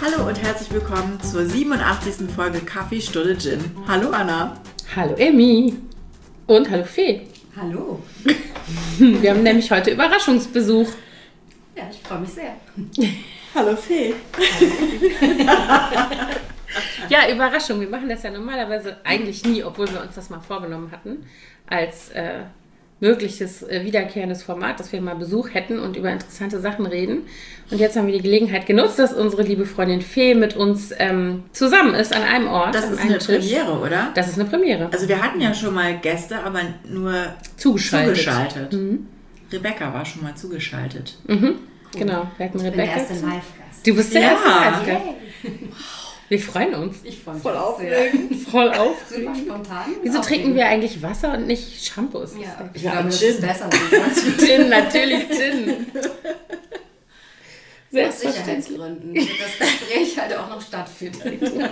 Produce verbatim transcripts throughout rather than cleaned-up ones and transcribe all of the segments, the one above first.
Hallo und herzlich willkommen zur siebenundachtzigsten Folge Kaffee, Stulle, Gin. Hallo Anna. Hallo Emmy. Und hallo Fee. Hallo. Wir haben nämlich heute Überraschungsbesuch. Ja, ich freue mich sehr. Hallo Fee. Ja, Überraschung. Wir machen das ja normalerweise eigentlich nie, obwohl wir uns das mal vorgenommen hatten, als äh, mögliches äh, wiederkehrendes Format, dass wir mal Besuch hätten und über interessante Sachen reden. Und jetzt haben wir die Gelegenheit genutzt, dass unsere liebe Freundin Fee mit uns ähm, zusammen ist an einem Ort. Das an ist einem eine Tisch. Premiere, oder? Das ist eine Premiere. Also wir hatten ja schon mal Gäste, aber nur Zugeschaltet. zugeschaltet. Mhm. Rebecca war schon mal zugeschaltet. Mhm. Cool. Genau, wir hatten Ich bin Rebecca. der erste zu- Live-Gast. Du bist der Ja. erste Live-Gast. Yay. Wir freuen uns. Ich freue mich Voll auch sehr. aufregend. Voll Super aufregend. spontan. Wieso Aufregend. trinken wir eigentlich Wasser und nicht Shampoos? Ja, ich Ja, glaube, das Gin. ist besser. So. Gin, natürlich Gin. Aus Selbstverständlich. Sicherheitsgründen, damit das Gespräch halt auch noch stattfindet.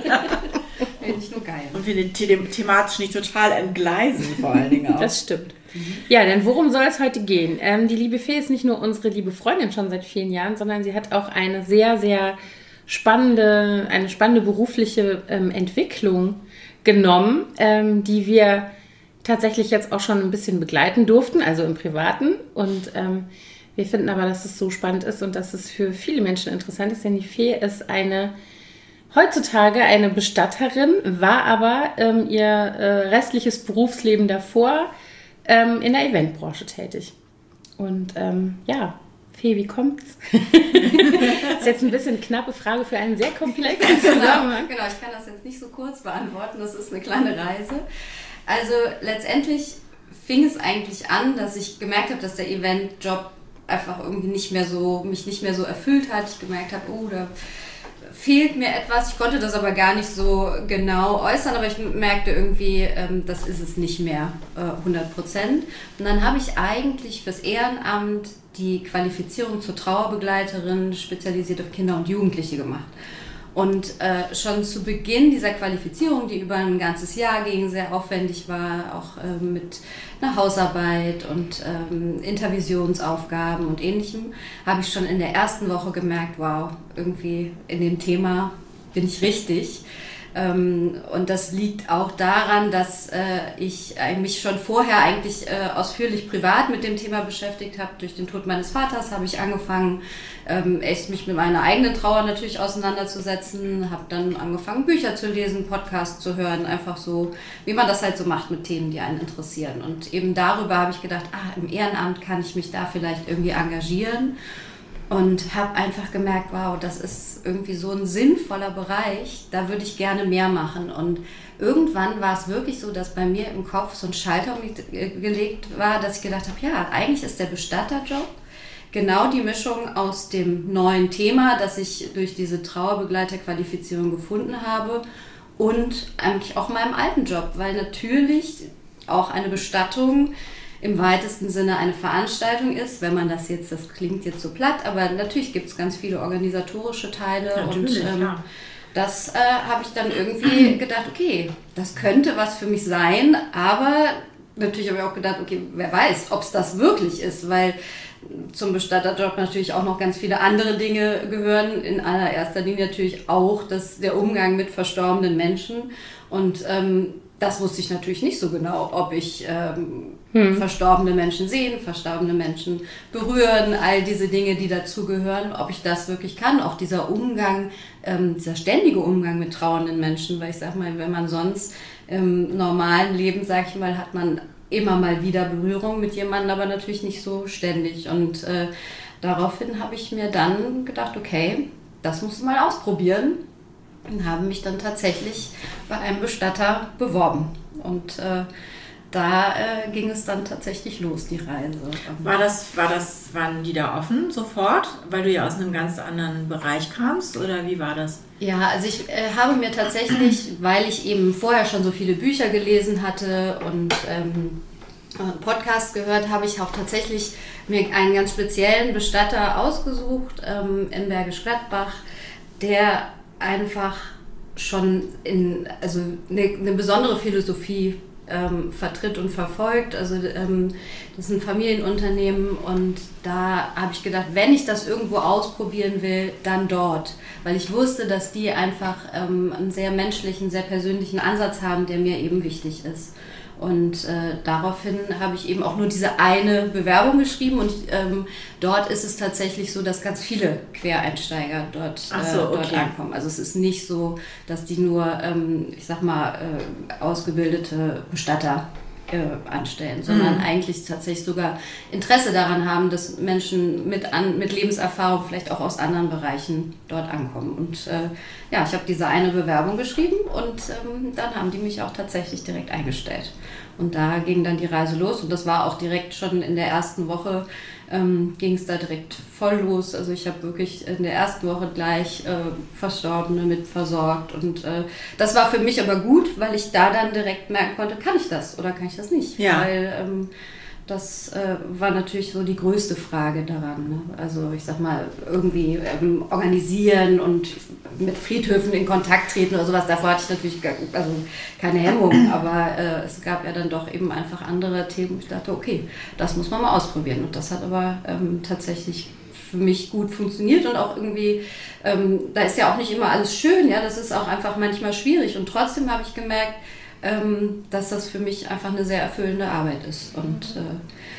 Finde ich nur geil. Und wir den the thematisch nicht total entgleisen, vor allen Dingen auch. Das stimmt. Ja, denn worum soll es heute gehen? Ähm, die liebe Fee ist nicht nur unsere liebe Freundin schon seit vielen Jahren, sondern sie hat auch eine sehr, sehr spannende, eine spannende berufliche ähm, Entwicklung genommen, ähm, die wir tatsächlich jetzt auch schon ein bisschen begleiten durften, also im Privaten. Und ähm, wir finden aber, dass es so spannend ist und dass es für viele Menschen interessant ist, denn die Fee ist eine heutzutage eine Bestatterin, war aber ähm, ihr äh, restliches Berufsleben davor ähm, in der Eventbranche tätig. Und ähm, ja, Fee, wie kommt's? Das ist jetzt ein bisschen knappe Frage für einen sehr komplexen Genau, Zusammenhang. genau, ich kann das jetzt nicht so kurz beantworten, das ist eine kleine Reise. Also letztendlich fing es eigentlich an, dass ich gemerkt habe, dass der Eventjob einfach irgendwie nicht mehr so, mich nicht mehr so erfüllt hat. Ich gemerkt habe, oh, da fehlt mir etwas. Ich konnte das aber gar nicht so genau äußern, aber ich merkte irgendwie, ähm, das ist es nicht mehr äh, hundert Prozent. Und dann habe ich eigentlich fürs Ehrenamt die Qualifizierung zur Trauerbegleiterin spezialisiert auf Kinder und Jugendliche gemacht. Und äh, schon zu Beginn dieser Qualifizierung, die über ein ganzes Jahr ging, sehr aufwendig war, auch äh, mit einer Hausarbeit und ähm, Intervisionsaufgaben und Ähnlichem, habe ich schon in der ersten Woche gemerkt, wow, irgendwie in dem Thema bin ich richtig. Ähm, und das liegt auch daran, dass äh, ich mich schon vorher eigentlich äh, ausführlich privat mit dem Thema beschäftigt habe. Durch den Tod meines Vaters habe ich angefangen, ähm, echt mich mit meiner eigenen Trauer natürlich auseinanderzusetzen, habe dann angefangen, Bücher zu lesen, Podcasts zu hören, einfach so, wie man das halt so macht mit Themen, die einen interessieren. Und eben darüber habe ich gedacht, ah, im Ehrenamt kann ich mich da vielleicht irgendwie engagieren. Und habe einfach gemerkt, wow, das ist irgendwie so ein sinnvoller Bereich, da würde ich gerne mehr machen. Und irgendwann war es wirklich so, dass bei mir im Kopf so ein Schalter gelegt war, dass ich gedacht habe, ja, eigentlich ist der Bestatterjob genau die Mischung aus dem neuen Thema, das ich durch diese Trauerbegleiterqualifizierung gefunden habe und eigentlich auch meinem alten Job, weil natürlich auch eine Bestattung im weitesten Sinne eine Veranstaltung ist, wenn man das jetzt, das klingt jetzt so platt, aber natürlich gibt es ganz viele organisatorische Teile Natürlich, und ähm, ja. das äh, habe ich dann irgendwie gedacht, okay, das könnte was für mich sein, aber natürlich habe ich auch gedacht, okay, wer weiß, ob es das wirklich ist, weil zum Bestatterjob natürlich auch noch ganz viele andere Dinge gehören, in allererster Linie natürlich auch das, der Umgang mit verstorbenen Menschen und ähm, das wusste ich natürlich nicht so genau, ob ich ähm, hm. verstorbene Menschen sehen, verstorbene Menschen berühren, all diese Dinge, die dazugehören, ob ich das wirklich kann. Auch dieser Umgang, ähm, dieser ständige Umgang mit trauernden Menschen, weil ich sag mal, wenn man sonst im normalen Leben, sag ich mal, hat man immer mal wieder Berührung mit jemandem, aber natürlich nicht so ständig. Und äh, daraufhin habe ich mir dann gedacht, okay, das musst du mal ausprobieren. Und habe mich dann tatsächlich bei einem Bestatter beworben. Und äh, da äh, ging es dann tatsächlich los, die Reise. War das, war das, waren die da offen sofort, weil du ja aus einem ganz anderen Bereich kamst, oder wie war das? Ja, also ich äh, habe mir tatsächlich, weil ich eben vorher schon so viele Bücher gelesen hatte und ähm, Podcasts gehört, habe ich auch tatsächlich mir einen ganz speziellen Bestatter ausgesucht ähm, in Bergisch Gladbach, der einfach schon in, also eine, eine besondere Philosophie ähm, vertritt und verfolgt. Also ähm, das ist ein Familienunternehmen und da habe ich gedacht, wenn ich das irgendwo ausprobieren will, dann dort. Weil ich wusste, dass die einfach ähm, einen sehr menschlichen, sehr persönlichen Ansatz haben, der mir eben wichtig ist. Und äh, daraufhin habe ich eben auch nur diese eine Bewerbung geschrieben und ähm, dort ist es tatsächlich so, dass ganz viele Quereinsteiger dort, Ach so, äh, dort okay. ankommen. Also es ist nicht so, dass die nur, ähm, ich sag mal, äh, ausgebildete Bestatter äh, anstellen, sondern Mhm. eigentlich tatsächlich sogar Interesse daran haben, dass Menschen mit, an, mit Lebenserfahrung vielleicht auch aus anderen Bereichen dort ankommen. Und äh, ja, ich habe diese eine Bewerbung geschrieben und ähm, dann haben die mich auch tatsächlich direkt eingestellt. Und da ging dann die Reise los und das war auch direkt schon in der ersten Woche, ähm, ging es da direkt voll los. Also ich habe wirklich in der ersten Woche gleich äh, Verstorbene mit versorgt und äh, das war für mich aber gut, weil ich da dann direkt merken konnte, kann ich das oder kann ich das nicht? Ja. Weil ähm, das äh, war natürlich so die größte Frage daran. Ne? Also ich sag mal, irgendwie ähm, organisieren und mit Friedhöfen in Kontakt treten oder sowas. Davor hatte ich natürlich gar, also keine Hemmung, aber äh, es gab ja dann doch eben einfach andere Themen. Ich dachte, okay, das muss man mal ausprobieren. Und das hat aber ähm, tatsächlich für mich gut funktioniert und auch irgendwie, ähm, da ist ja auch nicht immer alles schön, ja, das ist auch einfach manchmal schwierig. Und trotzdem habe ich gemerkt, ähm, dass das für mich einfach eine sehr erfüllende Arbeit ist. Und äh,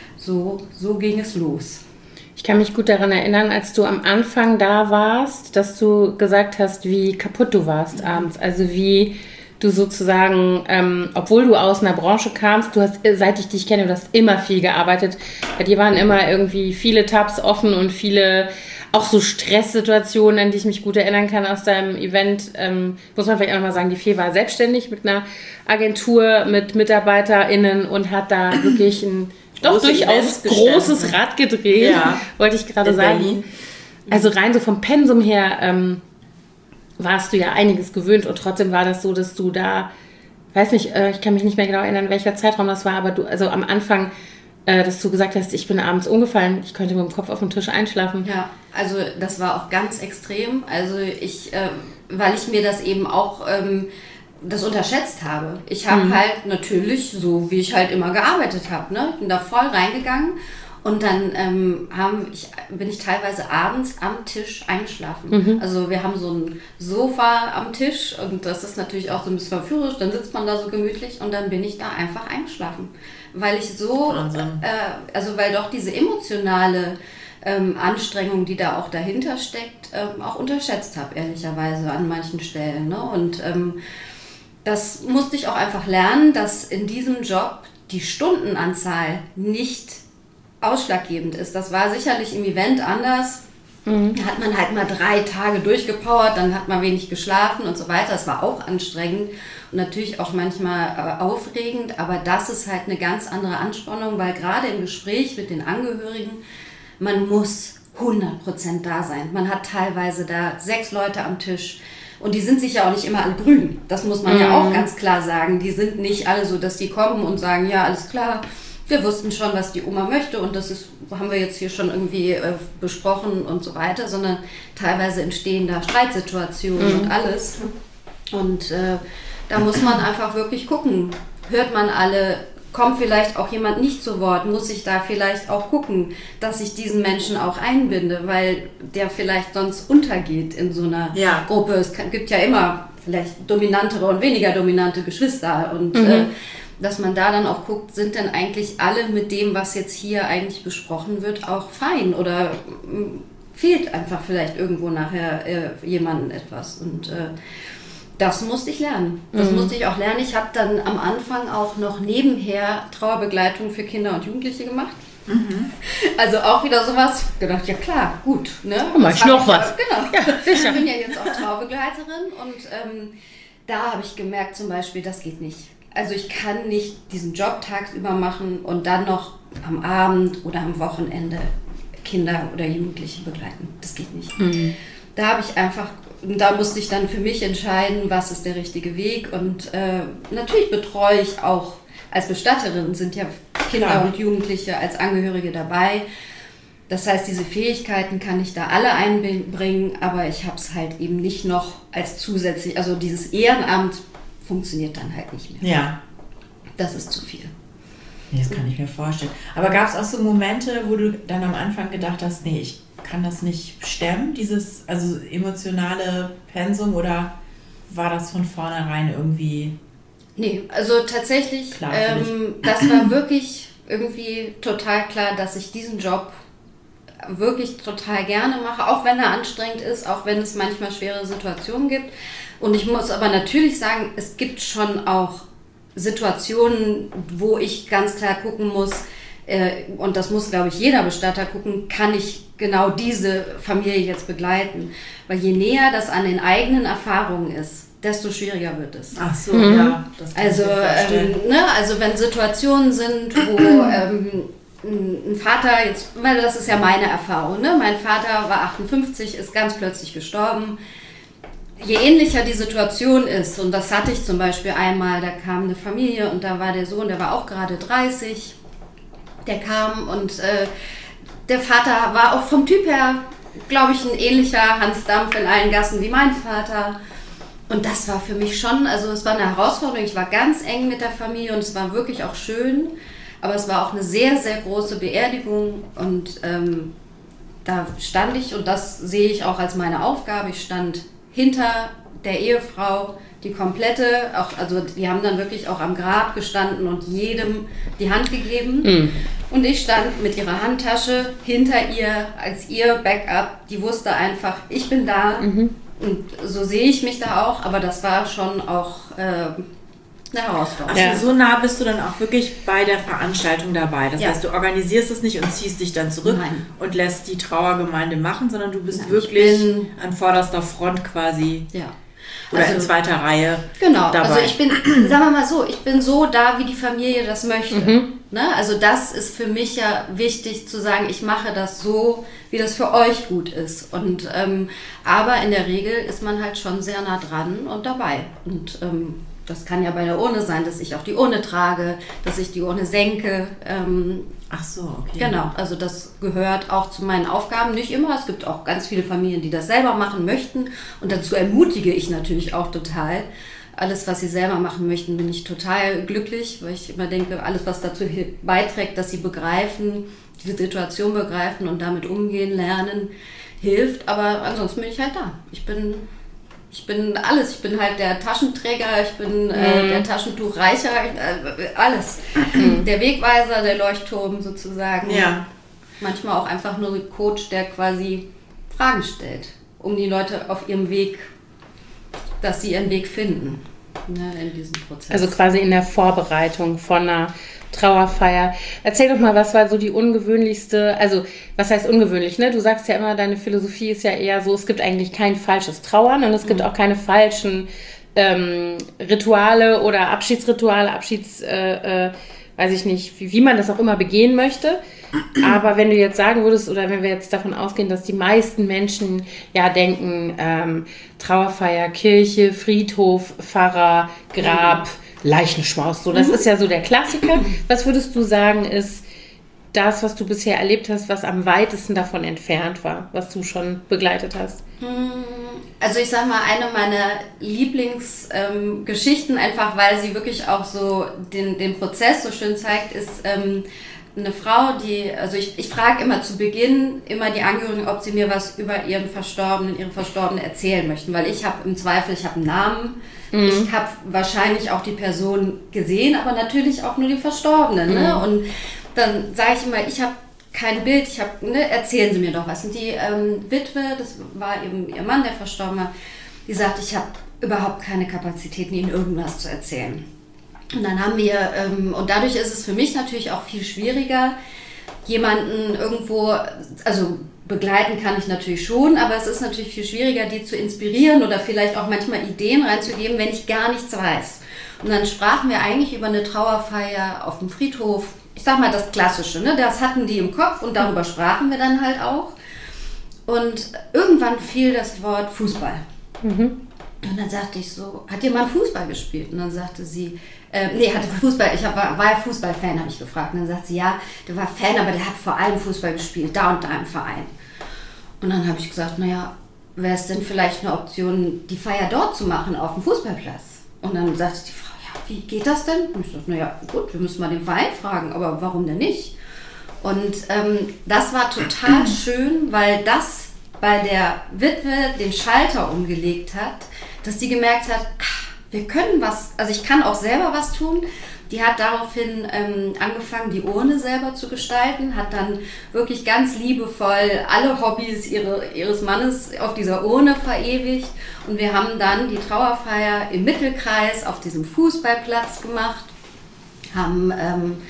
so, so ging es los. Ich kann mich gut daran erinnern, als du am Anfang da warst, dass du gesagt hast, wie kaputt du warst abends. Also wie du sozusagen, ähm, obwohl du aus einer Branche kamst, du hast, seit ich dich kenne, du hast immer viel gearbeitet. Bei dir waren immer irgendwie viele Tabs offen und viele auch so Stresssituationen, an die ich mich gut erinnern kann aus deinem Event. Ähm, muss man vielleicht auch nochmal sagen, die Fee war selbstständig mit einer Agentur, mit MitarbeiterInnen und hat da wirklich ein doch Große durchaus Events großes gestemmt. Rad gedreht, Ja. wollte ich gerade In sagen. Berlin. Also rein so vom Pensum her ähm, warst du ja einiges gewöhnt und trotzdem war das so, dass du da, weiß nicht, äh, ich kann mich nicht mehr genau erinnern, welcher Zeitraum das war, aber du, also am Anfang, äh, dass du gesagt hast, ich bin abends umgefallen, ich könnte mit dem Kopf auf dem Tisch einschlafen. Ja, also das war auch ganz extrem. Also ich, äh, weil ich mir das eben auch ähm, das unterschätzt habe. Ich habe Mhm. halt natürlich, so wie ich halt immer gearbeitet habe, ne? Ich bin da voll reingegangen und dann ähm, haben, ich, bin ich teilweise abends am Tisch eingeschlafen. Mhm. Also wir haben so ein Sofa am Tisch und das ist natürlich auch so ein bisschen verführerisch, dann sitzt man da so gemütlich und dann bin ich da einfach eingeschlafen. Weil ich so, Wahnsinn. äh, also weil doch diese emotionale ähm, Anstrengung, die da auch dahinter steckt, ähm, auch unterschätzt habe, ehrlicherweise an manchen Stellen. Ne? Und ähm, das musste ich auch einfach lernen, dass in diesem Job die Stundenanzahl nicht ausschlaggebend ist. Das war sicherlich im Event anders. Mhm. Da hat man halt mal drei Tage durchgepowert, dann hat man wenig geschlafen und so weiter. Das war auch anstrengend und natürlich auch manchmal äh, aufregend, aber das ist halt eine ganz andere Anspannung, weil gerade im Gespräch mit den Angehörigen, man muss hundert Prozent da sein. Man hat teilweise da sechs Leute am Tisch. Und die sind sich ja auch nicht immer alle grün. Das muss man ja auch ganz klar sagen. Die sind nicht alle so, dass die kommen und sagen, ja, alles klar, wir wussten schon, was die Oma möchte und das ist, haben wir jetzt hier schon irgendwie äh, besprochen und so weiter, sondern teilweise entstehen da Streitsituationen Mhm. und alles. Und äh, da muss man einfach wirklich gucken, hört man alle, kommt vielleicht auch jemand nicht zu Wort, muss ich da vielleicht auch gucken, dass ich diesen Menschen auch einbinde, weil der vielleicht sonst untergeht in so einer Ja. Gruppe. Es kann, gibt ja immer vielleicht dominantere und weniger dominante Geschwister und Mhm. äh, dass man da dann auch guckt, sind denn eigentlich alle mit dem, was jetzt hier eigentlich besprochen wird, auch fein oder mm, fehlt einfach vielleicht irgendwo nachher äh, jemandem etwas und äh, das musste ich lernen. Das Mhm. musste ich auch lernen. Ich habe dann am Anfang auch noch nebenher Trauerbegleitung für Kinder und Jugendliche gemacht. Also auch wieder sowas. Gedacht, ja klar, gut. Ne? mach Das ich hab noch was. Ja, genau. Ja, sicher. Ich bin ja jetzt auch Trauerbegleiterin und ähm, da habe ich gemerkt zum Beispiel, das geht nicht. Also ich kann nicht diesen Job tagsüber machen und dann noch am Abend oder am Wochenende Kinder oder Jugendliche begleiten. Das geht nicht. Mhm. Da habe ich einfach, da musste ich dann für mich entscheiden, was ist der richtige Weg. Und äh, natürlich betreue ich auch als Bestatterin, sind ja Kinder Klar. und Jugendliche als Angehörige dabei. Das heißt, diese Fähigkeiten kann ich da alle einbringen, aber ich habe es halt eben nicht noch als zusätzlich, also dieses Ehrenamt funktioniert dann halt nicht mehr. Ja. das ist zu viel. Das kann ich mir vorstellen. Aber gab es auch so Momente, wo du dann am Anfang gedacht hast, nee, ich kann das nicht stemmen, dieses also emotionale Pensum, oder war das von vornherein irgendwie... Nee, also tatsächlich, ähm, das war wirklich irgendwie total klar, dass ich diesen Job wirklich total gerne mache, auch wenn er anstrengend ist, auch wenn es manchmal schwere Situationen gibt. Und ich muss aber natürlich sagen, es gibt schon auch Situationen, wo ich ganz klar gucken muss, äh, und das muss, glaube ich, jeder Bestatter gucken, kann ich genau diese Familie jetzt begleiten. Weil je näher das an den eigenen Erfahrungen ist, desto schwieriger wird es. Ach so, mhm. ja. Das kann also, ich mir vorstellen. ähm, ne, also wenn Situationen sind, wo ähm, ein Vater, jetzt, weil das ist ja meine Erfahrung, ne? Mein Vater war achtundfünfzig, ist ganz plötzlich gestorben. Je ähnlicher die Situation ist, und das hatte ich zum Beispiel einmal, da kam eine Familie und da war der Sohn, der war auch gerade dreißig, der kam und äh, der Vater war auch vom Typ her, glaube ich, ein ähnlicher Hans Dampf in allen Gassen wie mein Vater. Und das war für mich schon, also es war eine Herausforderung, ich war ganz eng mit der Familie und es war wirklich auch schön, aber es war auch eine sehr, sehr große Beerdigung und ähm, da stand ich, und das sehe ich auch als meine Aufgabe, ich stand hinter der Ehefrau, die komplette, auch, also die haben dann wirklich auch am Grab gestanden und jedem die Hand gegeben. Mhm. Und ich stand mit ihrer Handtasche hinter ihr als ihr Backup. Die wusste einfach, ich bin da. Mhm. Und so sehe ich mich da auch, aber das war schon auch äh, eine Herausforderung. Also so nah bist du dann auch wirklich bei der Veranstaltung dabei. Das ja. heißt, du organisierst es nicht und ziehst dich dann zurück Nein. und lässt die Trauergemeinde machen, sondern du bist Nein, wirklich bin, an vorderster Front quasi. Ja. Oder also, in zweiter Reihe. Genau, dabei. Also ich bin, sagen wir mal so, ich bin so da, wie die Familie das möchte. Mhm. Ne? Also das ist für mich ja wichtig zu sagen, ich mache das so, wie das für euch gut ist. Und ähm, aber in der Regel ist man halt schon sehr nah dran und dabei. Und ähm, das kann ja bei der Urne sein, dass ich auch die Urne trage, dass ich die Urne senke. Ähm, Ach so, okay. Genau, also das gehört auch zu meinen Aufgaben. Nicht immer, es gibt auch ganz viele Familien, die das selber machen möchten. Und dazu ermutige ich natürlich auch total. Alles, was sie selber machen möchten, bin ich total glücklich, weil ich immer denke, alles, was dazu beiträgt, dass sie begreifen, die Situation begreifen und damit umgehen lernen, hilft. Aber ansonsten bin ich halt da. Ich bin... Ich bin alles. Ich bin halt der Taschenträger, ich bin äh, mhm. der Taschentuchreicher, äh, alles. Mhm. Der Wegweiser, der Leuchtturm sozusagen. Ja. Manchmal auch einfach nur ein Coach, der quasi Fragen stellt, um die Leute auf ihrem Weg, dass sie ihren Weg finden, ne, in diesem Prozess. Also quasi in der Vorbereitung von einer Trauerfeier. Erzähl doch mal, was war so die ungewöhnlichste, also was heißt ungewöhnlich, ne? Du sagst ja immer, deine Philosophie ist ja eher so, es gibt eigentlich kein falsches Trauern und es gibt mhm. auch keine falschen ähm, Rituale oder Abschiedsrituale, Abschieds, äh, äh, weiß ich nicht, wie, wie man das auch immer begehen möchte. Aber wenn du jetzt sagen würdest, oder wenn wir jetzt davon ausgehen, dass die meisten Menschen ja denken, ähm, Trauerfeier, Kirche, Friedhof, Pfarrer, Grab, mhm. Leichenschmaus, so, das mhm. ist ja so der Klassiker. Was würdest du sagen, ist das, was du bisher erlebt hast, was am weitesten davon entfernt war, was du schon begleitet hast? Also ich sag mal, eine meiner Lieblingsgeschichten, ähm, einfach weil sie wirklich auch so den, den Prozess so schön zeigt, ist ähm, eine Frau, die, also ich, ich frage immer zu Beginn immer die Angehörigen, ob sie mir was über ihren Verstorbenen, ihre Verstorbenen erzählen möchten, weil ich habe im Zweifel, ich habe einen Namen, mhm. ich habe wahrscheinlich auch die Person gesehen, aber natürlich auch nur die Verstorbenen. Mhm. Ne? Und dann sage ich immer, ich habe kein Bild, ich habe, ne, erzählen Sie mir doch was. Und die ähm, Witwe, das war eben ihr Mann, der verstorben war, die sagt, ich habe überhaupt keine Kapazitäten, Ihnen irgendwas zu erzählen. Und dann haben wir, ähm, und dadurch ist es für mich natürlich auch viel schwieriger, jemanden irgendwo, also begleiten kann ich natürlich schon, aber es ist natürlich viel schwieriger, die zu inspirieren oder vielleicht auch manchmal Ideen reinzugeben, wenn ich gar nichts weiß. Und dann sprachen wir eigentlich über eine Trauerfeier auf dem Friedhof. Ich sag mal das Klassische, ne? Das hatten die im Kopf und darüber sprachen wir dann halt auch. Und irgendwann fiel das Wort Fußball. Mhm. Und dann sagte ich so, hat jemand Fußball gespielt? Und dann sagte sie, äh, nee, hatte Fußball, ich hab, war, war ja Fußballfan, habe ich gefragt. Und dann sagt sie, ja, der war Fan, aber der hat vor allem Fußball gespielt, da und da im Verein. Und dann habe ich gesagt, naja, wäre es denn vielleicht eine Option, die Feier dort zu machen, auf dem Fußballplatz? Und dann sagte die Frau, ja, wie geht das denn? Und ich dachte, naja, gut, wir müssen mal den Verein fragen, aber warum denn nicht? Und ähm, das war total schön, weil das bei der Witwe den Schalter umgelegt hat, dass die gemerkt hat, ach, wir können was, also ich kann auch selber was tun. Die hat daraufhin ähm, angefangen, die Urne selber zu gestalten, hat dann wirklich ganz liebevoll alle Hobbys ihre, ihres Mannes auf dieser Urne verewigt. Und wir haben dann die Trauerfeier im Mittelkreis auf diesem Fußballplatz gemacht, haben, ähm,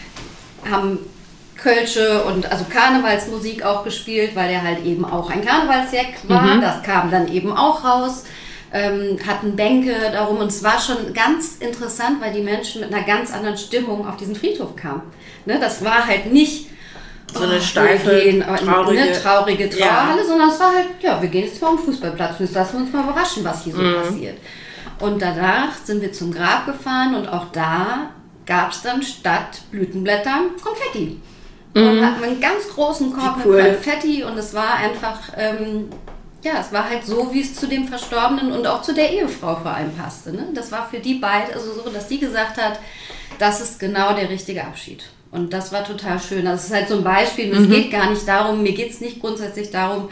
haben Kölsche und also Karnevalsmusik auch gespielt, weil er halt eben auch ein Karnevalsjack war. Mhm. Das kam dann eben auch raus. Ähm, hatten Bänke darum und es war schon ganz interessant, weil die Menschen mit einer ganz anderen Stimmung auf diesen Friedhof kamen. Ne, das war halt nicht so eine oh, steife, gehen, traurige, eine traurige Trauerhalle, ja. sondern es war halt, ja, wir gehen jetzt mal am Fußballplatz und jetzt lassen wir uns mal überraschen, was hier so mhm. passiert. Und danach sind wir zum Grab gefahren und auch da gab es dann statt Blütenblättern Konfetti. Mhm. Und hatten einen ganz großen Korb mit cool. Konfetti und es war einfach... Ähm, Ja, es war halt so, wie es zu dem Verstorbenen und auch zu der Ehefrau vor allem passte. Ne? Das war für die beide also so, dass die gesagt hat, das ist genau der richtige Abschied. Und das war total schön. Das ist halt so ein Beispiel. Und mhm. es geht gar nicht darum, mir geht es nicht grundsätzlich darum,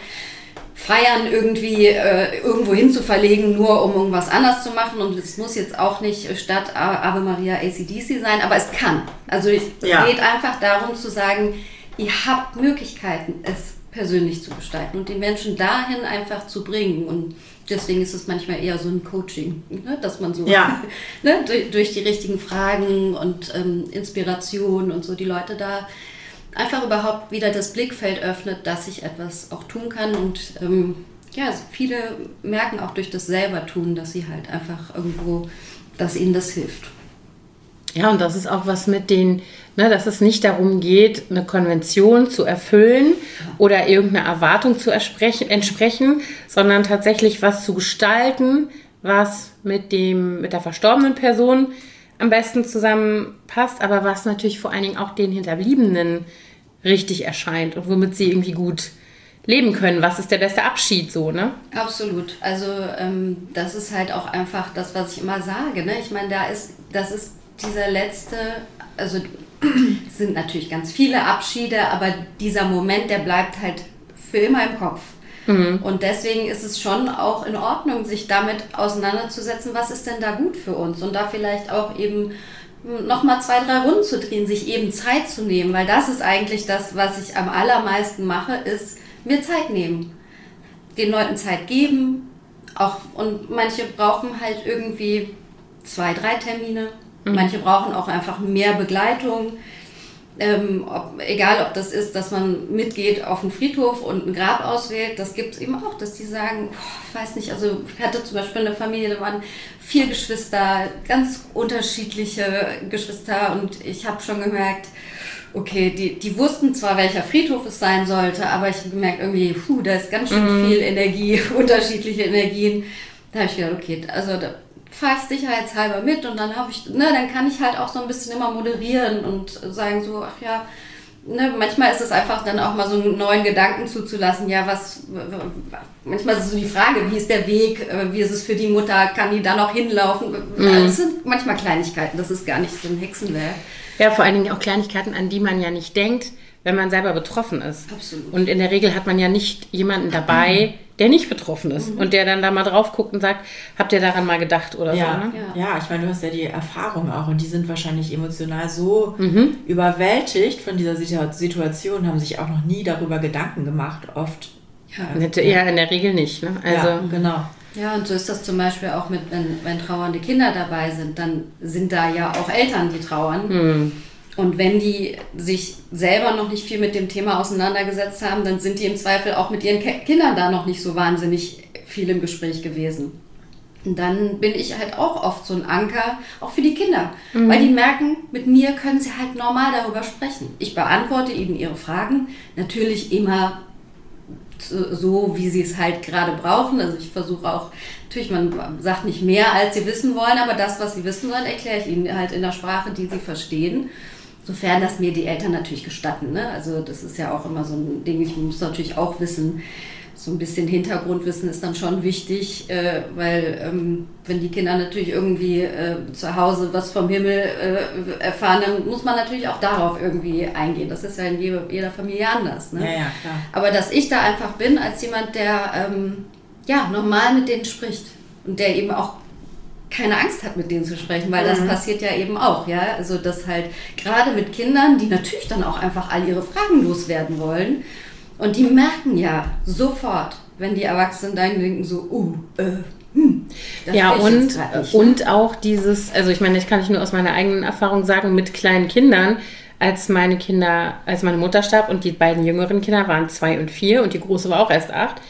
Feiern irgendwie äh, irgendwo hin zu verlegen, nur um irgendwas anders zu machen. Und es muss jetzt auch nicht statt Ave Maria A C D C sein, aber es kann. Also es ja. geht einfach darum zu sagen, ihr habt Möglichkeiten, es persönlich zu gestalten und die Menschen dahin einfach zu bringen. Und deswegen ist es manchmal eher so ein Coaching, ne? Dass man so ja. ne? durch, durch die richtigen Fragen und ähm, Inspiration und so die Leute da einfach überhaupt wieder das Blickfeld öffnet, dass ich etwas auch tun kann. Und ähm, ja, viele merken auch durch das selber tun, dass sie halt einfach irgendwo, dass ihnen das hilft. Ja, und das ist auch was mit den, ne, dass es nicht darum geht, eine Konvention zu erfüllen oder irgendeine Erwartung zu entsprechen, sondern tatsächlich was zu gestalten, was mit dem, mit der verstorbenen Person am besten zusammenpasst, aber was natürlich vor allen Dingen auch den Hinterbliebenen richtig erscheint und womit sie irgendwie gut leben können. Was ist der beste Abschied so, ne? Absolut. Also ähm, das ist halt auch einfach das, was ich immer sage, ne? Ich meine, da ist, das ist dieser letzte, also es sind natürlich ganz viele Abschiede, aber dieser Moment, der bleibt halt für immer im Kopf. Mhm. Und deswegen ist es schon auch in Ordnung, sich damit auseinanderzusetzen, was ist denn da gut für uns und da vielleicht auch eben nochmal zwei, drei Runden zu drehen, sich eben Zeit zu nehmen, weil das ist eigentlich das, was ich am allermeisten mache, ist mir Zeit nehmen. Den Leuten Zeit geben, auch, und manche brauchen halt irgendwie zwei, drei Termine. Mhm. Manche brauchen auch einfach mehr Begleitung. Ähm, ob, egal, ob das ist, dass man mitgeht auf den Friedhof und ein Grab auswählt, das gibt es eben auch, dass die sagen, oh, ich weiß nicht, also ich hatte zum Beispiel eine Familie, da waren vier Geschwister, ganz unterschiedliche Geschwister und ich habe schon gemerkt, okay, die, die wussten zwar, welcher Friedhof es sein sollte, aber ich habe gemerkt, irgendwie, puh, da ist ganz schön mhm. viel Energie, unterschiedliche Energien. Da habe ich gedacht, okay, also da fahre ich sicherheitshalber mit und dann habe ich, ne, dann kann ich halt auch so ein bisschen immer moderieren und sagen so, ach ja, ne, manchmal ist es einfach dann auch mal so einen neuen Gedanken zuzulassen, ja, was, manchmal ist es so die Frage, wie ist der Weg, wie ist es für die Mutter, kann die da noch hinlaufen? Mhm. Das sind manchmal Kleinigkeiten, das ist gar nicht so ein Hexenwerk. Ja, vor allen Dingen auch Kleinigkeiten, an die man ja nicht denkt, wenn man selber betroffen ist. Absolut. Und in der Regel hat man ja nicht jemanden dabei, der nicht betroffen ist mhm. und der dann da mal drauf guckt und sagt, habt ihr daran mal gedacht oder ja, so? Ne? Ja. ja, ich meine, du hast ja die Erfahrung auch und die sind wahrscheinlich emotional so mhm. überwältigt von dieser Situation, haben sich auch noch nie darüber Gedanken gemacht, oft. Ja, ja. ja in der Regel nicht. Ne? Also, ja, genau. Ja, und so ist das zum Beispiel auch mit, wenn, wenn trauernde Kinder dabei sind, dann sind da ja auch Eltern, die trauern. Mhm. Und wenn die sich selber noch nicht viel mit dem Thema auseinandergesetzt haben, dann sind die im Zweifel auch mit ihren Ke- Kindern da noch nicht so wahnsinnig viel im Gespräch gewesen. Und dann bin ich halt auch oft so ein Anker, auch für die Kinder. Mhm. Weil die merken, mit mir können sie halt normal darüber sprechen. Ich beantworte ihnen ihre Fragen, natürlich immer so, wie sie es halt gerade brauchen. Also ich versuche auch, natürlich, man sagt nicht mehr, als sie wissen wollen, aber das, was sie wissen wollen, erkläre ich ihnen halt in der Sprache, die sie verstehen. Sofern das mir die Eltern natürlich gestatten. Ne? Also das ist ja auch immer so ein Ding, ich muss natürlich auch wissen, so ein bisschen Hintergrundwissen ist dann schon wichtig, äh, weil ähm, wenn die Kinder natürlich irgendwie äh, zu Hause was vom Himmel äh, erfahren, dann muss man natürlich auch darauf irgendwie eingehen. Das ist ja in jeder, jeder Familie anders. Ne? Ja, ja, klar. Aber dass ich da einfach bin als jemand, der ähm, ja, normal mit denen spricht und der eben auch keine Angst hat, mit denen zu sprechen, weil mhm. das passiert ja eben auch, ja, also dass halt gerade mit Kindern, die natürlich dann auch einfach all ihre Fragen loswerden wollen und die merken ja sofort, wenn die Erwachsenen dann denken so, uh, äh, hm, das ja, will ich und, jetzt grad nicht, und ne? auch dieses, also ich meine, ich kann nicht nur aus meiner eigenen Erfahrung sagen, mit kleinen Kindern, als meine Kinder, als meine Mutter starb und die beiden jüngeren Kinder waren zwei und vier und die große war auch erst acht,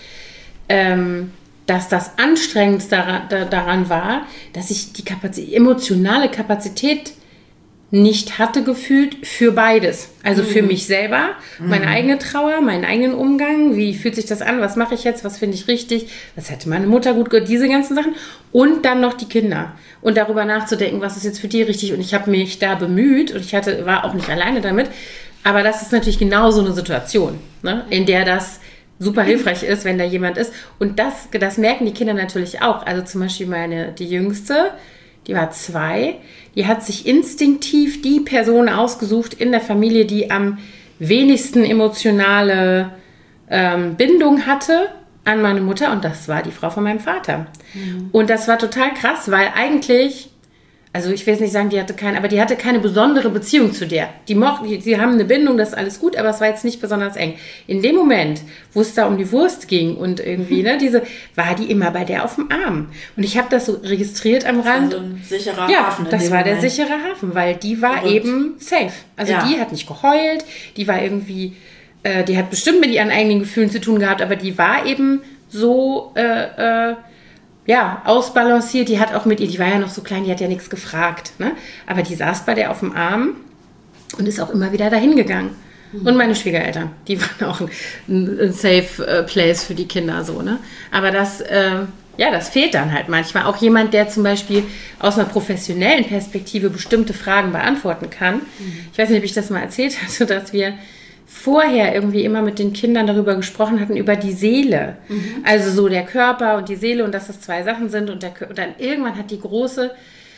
ähm, dass das Anstrengendste daran, daran war, dass ich die Kapazität, emotionale Kapazität nicht hatte gefühlt für beides. Also mhm. für mich selber, meine mhm. eigene Trauer, meinen eigenen Umgang, wie fühlt sich das an, was mache ich jetzt, was finde ich richtig, was hätte meine Mutter gut gehört, diese ganzen Sachen. Und dann noch die Kinder. Und darüber nachzudenken, was ist jetzt für die richtig. Und ich habe mich da bemüht und ich hatte, war auch nicht alleine damit. Aber das ist natürlich genau so eine Situation, ne, in der das super hilfreich ist, wenn da jemand ist. Und das, das merken die Kinder natürlich auch. Also zum Beispiel meine, die Jüngste, die war zwei, die hat sich instinktiv die Person ausgesucht in der Familie, die am wenigsten emotionale ähm, Bindung hatte an meine Mutter. Und das war die Frau von meinem Vater. Mhm. Und das war total krass, weil eigentlich... Also ich will jetzt nicht sagen, die hatte keine, aber die hatte keine besondere Beziehung zu der. Die mochten, die, sie haben eine Bindung, das ist alles gut, aber es war jetzt nicht besonders eng. In dem Moment, wo es da um die Wurst ging und irgendwie, ne, diese, war die immer bei der auf dem Arm. Und ich habe das so registriert am Rand. Also ein sicherer ja, Hafen. das war Moment. der sichere Hafen, weil die war Verrückt. eben safe. Also ja. die hat nicht geheult, die war irgendwie, äh, die hat bestimmt mit ihren eigenen Gefühlen zu tun gehabt, aber die war eben so, äh, äh, ja, ausbalanciert, die hat auch mit ihr, die war ja noch so klein, die hat ja nichts gefragt, ne? Aber die saß bei der auf dem Arm und ist auch immer wieder dahin gegangen. Mhm. Und meine Schwiegereltern, die waren auch ein, ein safe place für die Kinder, so, ne? Aber das, äh, ja, das fehlt dann halt manchmal. Auch jemand, der zum Beispiel aus einer professionellen Perspektive bestimmte Fragen beantworten kann. Mhm. Ich weiß nicht, ob ich das mal erzählt hatte, dass wir vorher irgendwie immer mit den Kindern darüber gesprochen hatten, über die Seele. Mhm. Also so der Körper und die Seele und dass das zwei Sachen sind. Und, der, und dann irgendwann hat die Große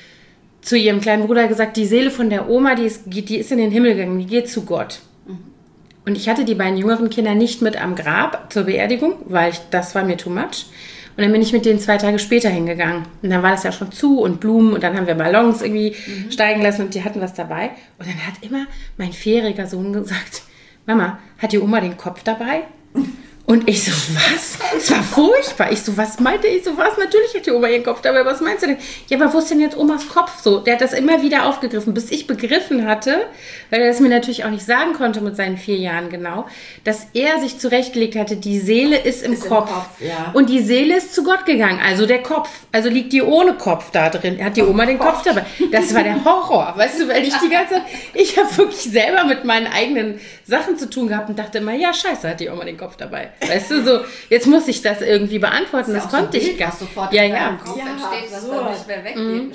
zu ihrem kleinen Bruder gesagt, die Seele von der Oma, die ist, die ist in den Himmel gegangen, die geht zu Gott. Mhm. Und ich hatte die beiden jüngeren Kinder nicht mit am Grab zur Beerdigung, weil ich, das war mir too much. Und dann bin ich mit denen zwei Tage später hingegangen. Und dann war das ja schon zu und Blumen und dann haben wir Ballons irgendwie mhm. steigen lassen und die hatten was dabei. Und dann hat immer mein vierjähriger Sohn gesagt, Mama, hat die Oma den Kopf dabei? Und ich so, was? Es war furchtbar. Ich so, was meinte ich? So, was? Natürlich hat die Oma ihren Kopf dabei. Was meinst du denn? Ja, aber wo ist denn jetzt Omas Kopf? So, der hat das immer wieder aufgegriffen, bis ich begriffen hatte, weil er das mir natürlich auch nicht sagen konnte mit seinen vier Jahren genau, dass er sich zurechtgelegt hatte, die Seele ist im ist Kopf. Im Kopf ja. Und die Seele ist zu Gott gegangen. Also der Kopf. Also liegt die ohne Kopf da drin. Hat die Oma den Kopf dabei. Das war der Horror. Weißt du, weil ich die ganze Zeit, ich habe wirklich selber mit meinen eigenen Sachen zu tun gehabt und dachte immer, ja, scheiße, hat die Oma den Kopf dabei. Weißt du, so, jetzt muss ich das irgendwie beantworten, das, das konnte so ich gar nicht. Ja, ja. Kopf ja, entsteht, was so. Dann nicht mehr weggeht. Mhm.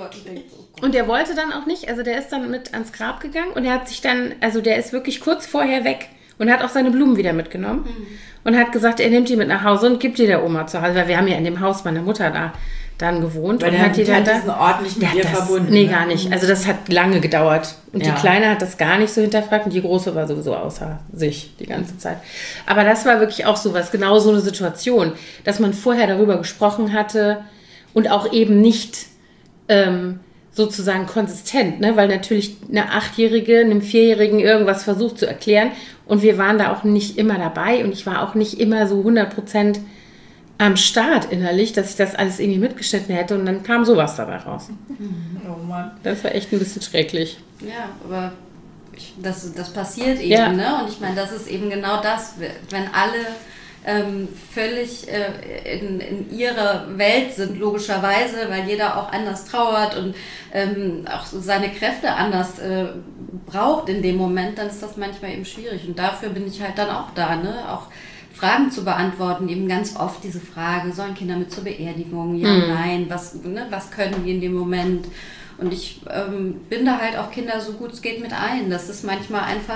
So. Und der wollte dann auch nicht, also der ist dann mit ans Grab gegangen und er hat sich dann, also der ist wirklich kurz vorher weg und hat auch seine Blumen wieder mitgenommen mhm. und hat gesagt, er nimmt die mit nach Hause und gibt die der Oma zu Hause, weil wir haben ja in dem Haus meiner Mutter da dann gewohnt. Weil und der hat die dann da, diesen Ort nicht mit ihr das, verbunden. Nee, gar nicht. Also das hat lange gedauert. Und ja. die Kleine hat das gar nicht so hinterfragt und die Große war sowieso außer sich die ganze Zeit. Aber das war wirklich auch sowas, genau so eine Situation, dass man vorher darüber gesprochen hatte und auch eben nicht ähm, sozusagen konsistent, ne? Weil natürlich eine Achtjährige einem Vierjährigen irgendwas versucht zu erklären und wir waren da auch nicht immer dabei und ich war auch nicht immer so hundert Prozent am Start innerlich, dass ich das alles irgendwie mitgeschnitten hätte und dann kam sowas dabei raus. Oh Mann. Das war echt ein bisschen schrecklich. Ja, aber ich, das, das passiert eben, ja. ne? Und ich meine, das ist eben genau das, wenn alle ähm, völlig äh, in, in ihrer Welt sind, logischerweise, weil jeder auch anders trauert und ähm, auch seine Kräfte anders äh, braucht in dem Moment, dann ist das manchmal eben schwierig. Und dafür bin ich halt dann auch da, ne? Auch Fragen zu beantworten, eben ganz oft diese Frage, sollen Kinder mit zur Beerdigung? Ja, mhm. nein, was, ne, was können die in dem Moment? Und ich ähm, binde halt auch Kinder so gut es geht mit ein. Das ist manchmal einfach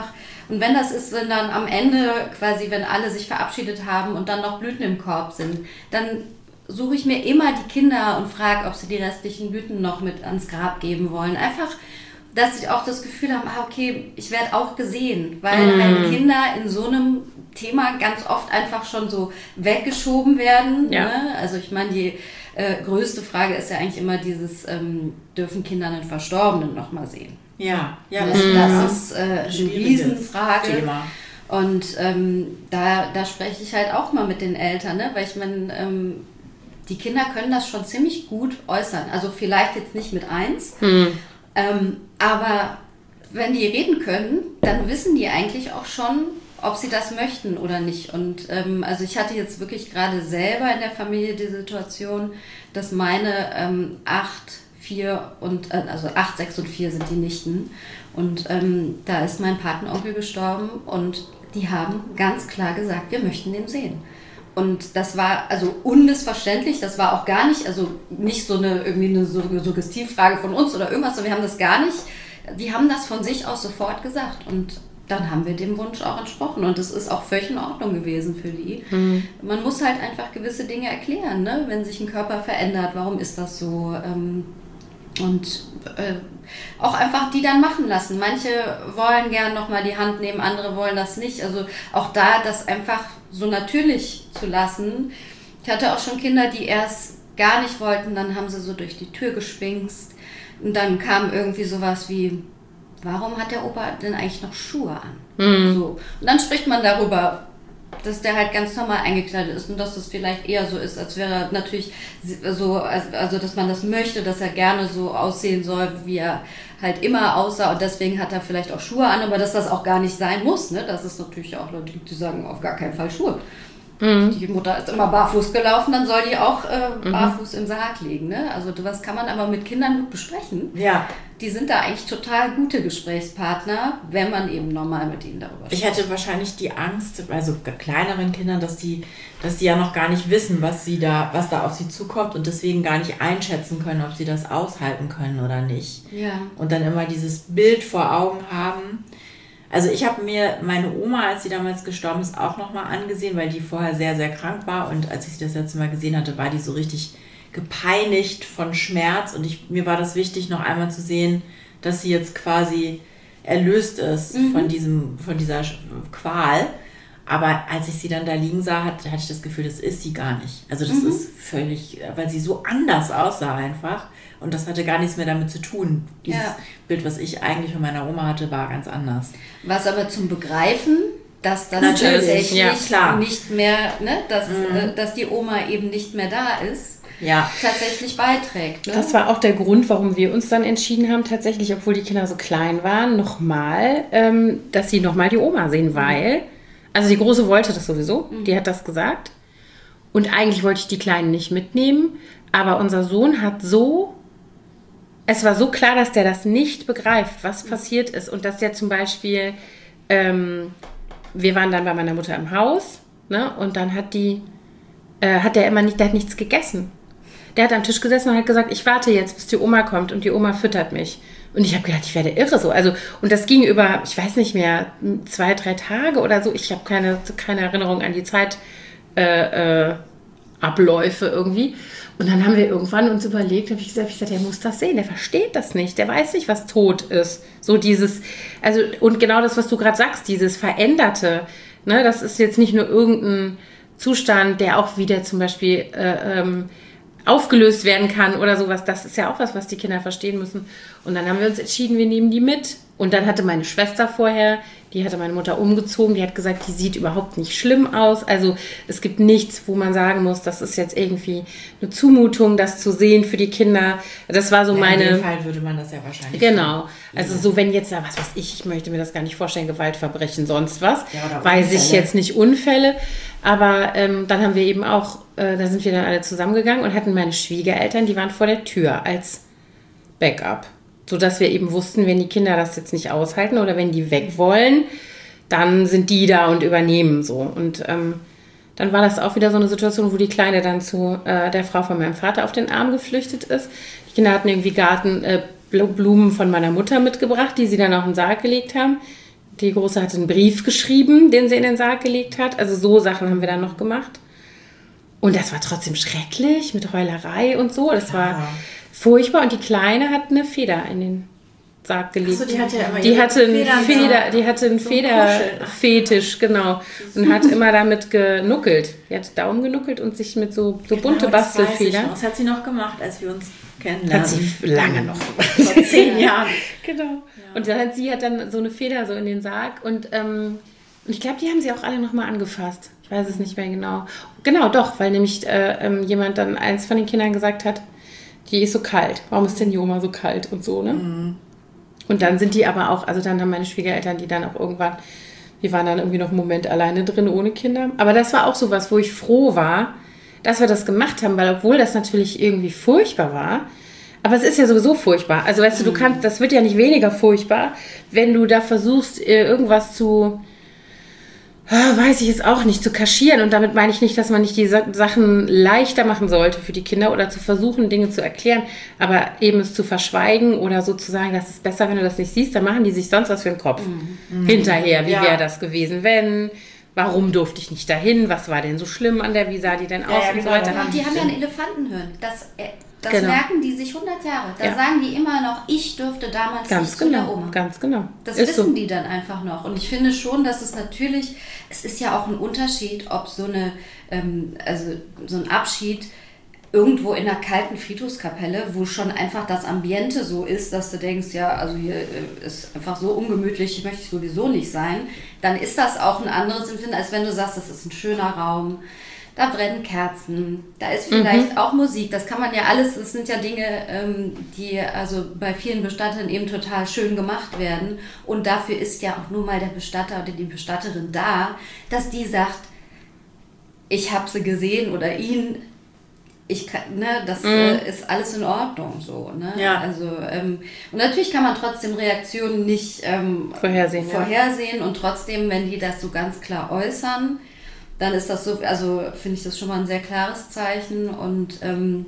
Und wenn das ist, wenn dann am Ende quasi, wenn alle sich verabschiedet haben und dann noch Blüten im Korb sind, dann suche ich mir immer die Kinder und frage, ob sie die restlichen Blüten noch mit ans Grab geben wollen. Einfach, dass sie auch das Gefühl haben, ah, okay, ich werde auch gesehen, weil mm. halt Kinder in so einem Thema ganz oft einfach schon so weggeschoben werden. Ja. Ne? Also ich meine, die äh, größte Frage ist ja eigentlich immer dieses, ähm, dürfen Kinder einen Verstorbenen noch mal sehen? Ja, ja, das, das ja. ist äh, eine Riesenfrage. Thema. Und ähm, da, da spreche ich halt auch mal mit den Eltern, ne? Weil ich meine, ähm, die Kinder können das schon ziemlich gut äußern. Also vielleicht jetzt nicht mit eins, hm. ähm, aber wenn die reden können, dann wissen die eigentlich auch schon, ob sie das möchten oder nicht. Und ähm, also ich hatte jetzt wirklich gerade selber in der Familie die Situation, dass meine ähm, acht, vier und äh, also acht, sechs und vier sind die Nichten. Und ähm, da ist mein Patenonkel gestorben und die haben ganz klar gesagt, wir möchten den sehen. Und das war also unmissverständlich, das war auch gar nicht, also nicht so eine irgendwie eine Suggestivfrage von uns oder irgendwas, sondern wir haben das gar nicht, die haben das von sich aus sofort gesagt und dann haben wir dem Wunsch auch entsprochen und das ist auch völlig in Ordnung gewesen für die. Mhm. Man muss halt einfach gewisse Dinge erklären, ne? Wenn sich ein Körper verändert, warum ist das so? Ähm, und äh, auch einfach die dann machen lassen. Manche wollen gern nochmal die Hand nehmen, andere wollen das nicht. Also auch da das einfach so natürlich zu lassen. Ich hatte auch schon Kinder, die erst gar nicht wollten, dann haben sie so durch die Tür geschwingst und dann kam irgendwie sowas wie, warum hat der Opa denn eigentlich noch Schuhe an? Mhm. So. Und dann spricht man darüber, dass der halt ganz normal eingekleidet ist und dass das vielleicht eher so ist, als wäre er natürlich so, also dass man das möchte, dass er gerne so aussehen soll, wie er halt immer aussah und deswegen hat er vielleicht auch Schuhe an, aber dass das auch gar nicht sein muss, ne? Dass es natürlich auch Leute gibt, die sagen, auf gar keinen Fall Schuhe. Mhm. Die Mutter ist immer barfuß gelaufen, dann soll die auch äh, barfuß mhm. im Sarg liegen, ne? Also was kann man aber mit Kindern gut besprechen. Ja. Die sind da eigentlich total gute Gesprächspartner, wenn man eben normal mit ihnen darüber spricht. Ich hätte wahrscheinlich die Angst, also kleineren Kindern, dass die, dass die ja noch gar nicht wissen, was sie da, was da auf sie zukommt und deswegen gar nicht einschätzen können, ob sie das aushalten können oder nicht. Ja. Und dann immer dieses Bild vor Augen haben. Also ich habe mir meine Oma, als sie damals gestorben ist, auch nochmal angesehen, weil die vorher sehr, sehr krank war und als ich sie das letzte Mal gesehen hatte, war die so richtig gepeinigt von Schmerz und ich, mir war das wichtig, noch einmal zu sehen, dass sie jetzt quasi erlöst ist mhm. von diesem, von dieser Qual. Aber als ich sie dann da liegen sah, hatte, hatte ich das Gefühl, das ist sie gar nicht. Also das mhm. ist völlig, weil sie so anders aussah einfach und das hatte gar nichts mehr damit zu tun. Dieses ja. Bild, was ich eigentlich von meiner Oma hatte, war ganz anders. Was aber zum Begreifen, dass das Natürlich, tatsächlich ja, klar. nicht mehr, ne, dass, Mhm. äh, dass die Oma eben nicht mehr da ist. Ja. tatsächlich beiträgt. Ne? Das war auch der Grund, warum wir uns dann entschieden haben, tatsächlich, obwohl die Kinder so klein waren, nochmal, ähm, dass sie nochmal die Oma sehen, weil, also die Große wollte das sowieso, mhm. die hat das gesagt und eigentlich wollte ich die Kleinen nicht mitnehmen, aber unser Sohn hat so, es war so klar, dass der das nicht begreift, was mhm. passiert ist und dass der zum Beispiel, ähm, wir waren dann bei meiner Mutter im Haus, ne, und dann hat die, äh, hat der immer nicht, der hat nichts gegessen. Der hat am Tisch gesessen und hat gesagt, ich warte jetzt, bis die Oma kommt und die Oma füttert mich. Und ich habe gedacht, ich werde irre so. Also, und das ging über, ich weiß nicht mehr, zwei, drei Tage oder so. Ich habe keine, keine Erinnerung an die Zeitabläufe äh, äh, Abläufe irgendwie. Und dann haben wir irgendwann uns überlegt, habe ich gesagt, ich gesagt, der muss das sehen, der versteht das nicht, der weiß nicht, was tot ist. So dieses, also, und genau das, was du gerade sagst, dieses Veränderte, ne, das ist jetzt nicht nur irgendein Zustand, der auch wieder zum Beispiel äh, ähm, aufgelöst werden kann oder sowas. Das ist ja auch was, was die Kinder verstehen müssen. Und dann haben wir uns entschieden, wir nehmen die mit. Und dann hatte meine Schwester vorher, die hatte meine Mutter umgezogen, die hat gesagt, die sieht überhaupt nicht schlimm aus. Also es gibt nichts, wo man sagen muss, das ist jetzt irgendwie eine Zumutung, das zu sehen für die Kinder. Das war so ja, meine... In dem Fall würde man das ja wahrscheinlich... Genau. Also so, wenn jetzt, was weiß ich, ich möchte mir das gar nicht vorstellen, Gewaltverbrechen, sonst was. Ja, weiß ich jetzt nicht, Unfälle. Aber ähm, dann haben wir eben auch, äh, da sind wir dann alle zusammengegangen und hatten meine Schwiegereltern, die waren vor der Tür als Backup. Sodass wir eben wussten, wenn die Kinder das jetzt nicht aushalten oder wenn die weg wollen, dann sind die da und übernehmen so. Und ähm, dann war das auch wieder so eine Situation, wo die Kleine dann zu äh, der Frau von meinem Vater auf den Arm geflüchtet ist. Die Kinder hatten irgendwie Garten, äh, Blumen von meiner Mutter mitgebracht, die sie dann auf den Sarg gelegt haben. Die Große hatte einen Brief geschrieben, den sie in den Sarg gelegt hat. Also so Sachen haben wir dann noch gemacht. Und das war trotzdem schrecklich mit Heulerei und so. Das war ja. furchtbar. Und die Kleine hat eine Feder in den Sarg gelegt. Ach so, die hatte ja immer die hatte einen Federn Feder, die hatte einen so Federfetisch, genau. Und hat immer damit genuckelt. Die hat Daumen genuckelt und sich mit so, so genau, bunte das Bastelfedern. Das hat sie noch gemacht, als wir uns kennenlernen. Hat sie lange noch. Vor zehn Jahren. Genau. Ja. Und dann hat sie hat dann so eine Feder so in den Sarg. Und ähm, ich glaube, die haben sie auch alle nochmal angefasst. Ich weiß es nicht mehr genau. Genau, doch, weil nämlich äh, ähm, jemand dann, eins von den Kindern gesagt hat, die ist so kalt. Warum ist denn die Oma so kalt und so, ne? Mhm. Und dann sind die aber auch, also dann haben meine Schwiegereltern die dann auch irgendwann, wir waren dann irgendwie noch einen Moment alleine drin ohne Kinder. Aber das war auch so was, wo ich froh war, dass wir das gemacht haben, weil obwohl das natürlich irgendwie furchtbar war, aber es ist ja sowieso furchtbar. Also weißt du, du kannst, das wird ja nicht weniger furchtbar, wenn du da versuchst, irgendwas zu, weiß ich jetzt auch nicht, zu kaschieren. Und damit meine ich nicht, dass man nicht die Sachen leichter machen sollte für die Kinder oder zu versuchen, Dinge zu erklären, aber eben es zu verschweigen oder sozusagen, das ist besser, wenn du das nicht siehst, dann machen die sich sonst was für den Kopf. Mhm. Hinterher, wie ja. wäre das gewesen, wenn... Warum durfte ich nicht dahin? Was war denn so schlimm an der? Wie sah die denn aus? Ja, ja, und so weiter. Und die haben ja ein Elefantenhirn. Das, das genau. merken die sich hundert Jahre. Da ja. sagen die immer noch, ich durfte damals ganz nicht genau, zu der Oma. Ganz genau. Das ist wissen so. Die dann einfach noch. Und ich finde schon, dass es natürlich, es ist ja auch ein Unterschied, ob so eine, ähm, also so ein Abschied irgendwo in einer kalten Friedhofskapelle, wo schon einfach das Ambiente so ist, dass du denkst, ja, also hier ist einfach so ungemütlich, möchte ich sowieso nicht sein, dann ist das auch ein anderes Empfinden, als wenn du sagst, das ist ein schöner Raum, da brennen Kerzen, da ist vielleicht mhm. auch Musik, das kann man ja alles, das sind ja Dinge, die also bei vielen Bestattern eben total schön gemacht werden und dafür ist ja auch nur mal der Bestatter oder die Bestatterin da, dass die sagt, ich habe sie gesehen oder ihn, ich kann, ne, das mm. äh, ist alles in Ordnung so, ne? Ja. Also ähm, und natürlich kann man trotzdem Reaktionen nicht ähm, vorhersehen, vorhersehen ja. und trotzdem, wenn die das so ganz klar äußern, dann ist das so, also finde ich das schon mal ein sehr klares Zeichen und ähm,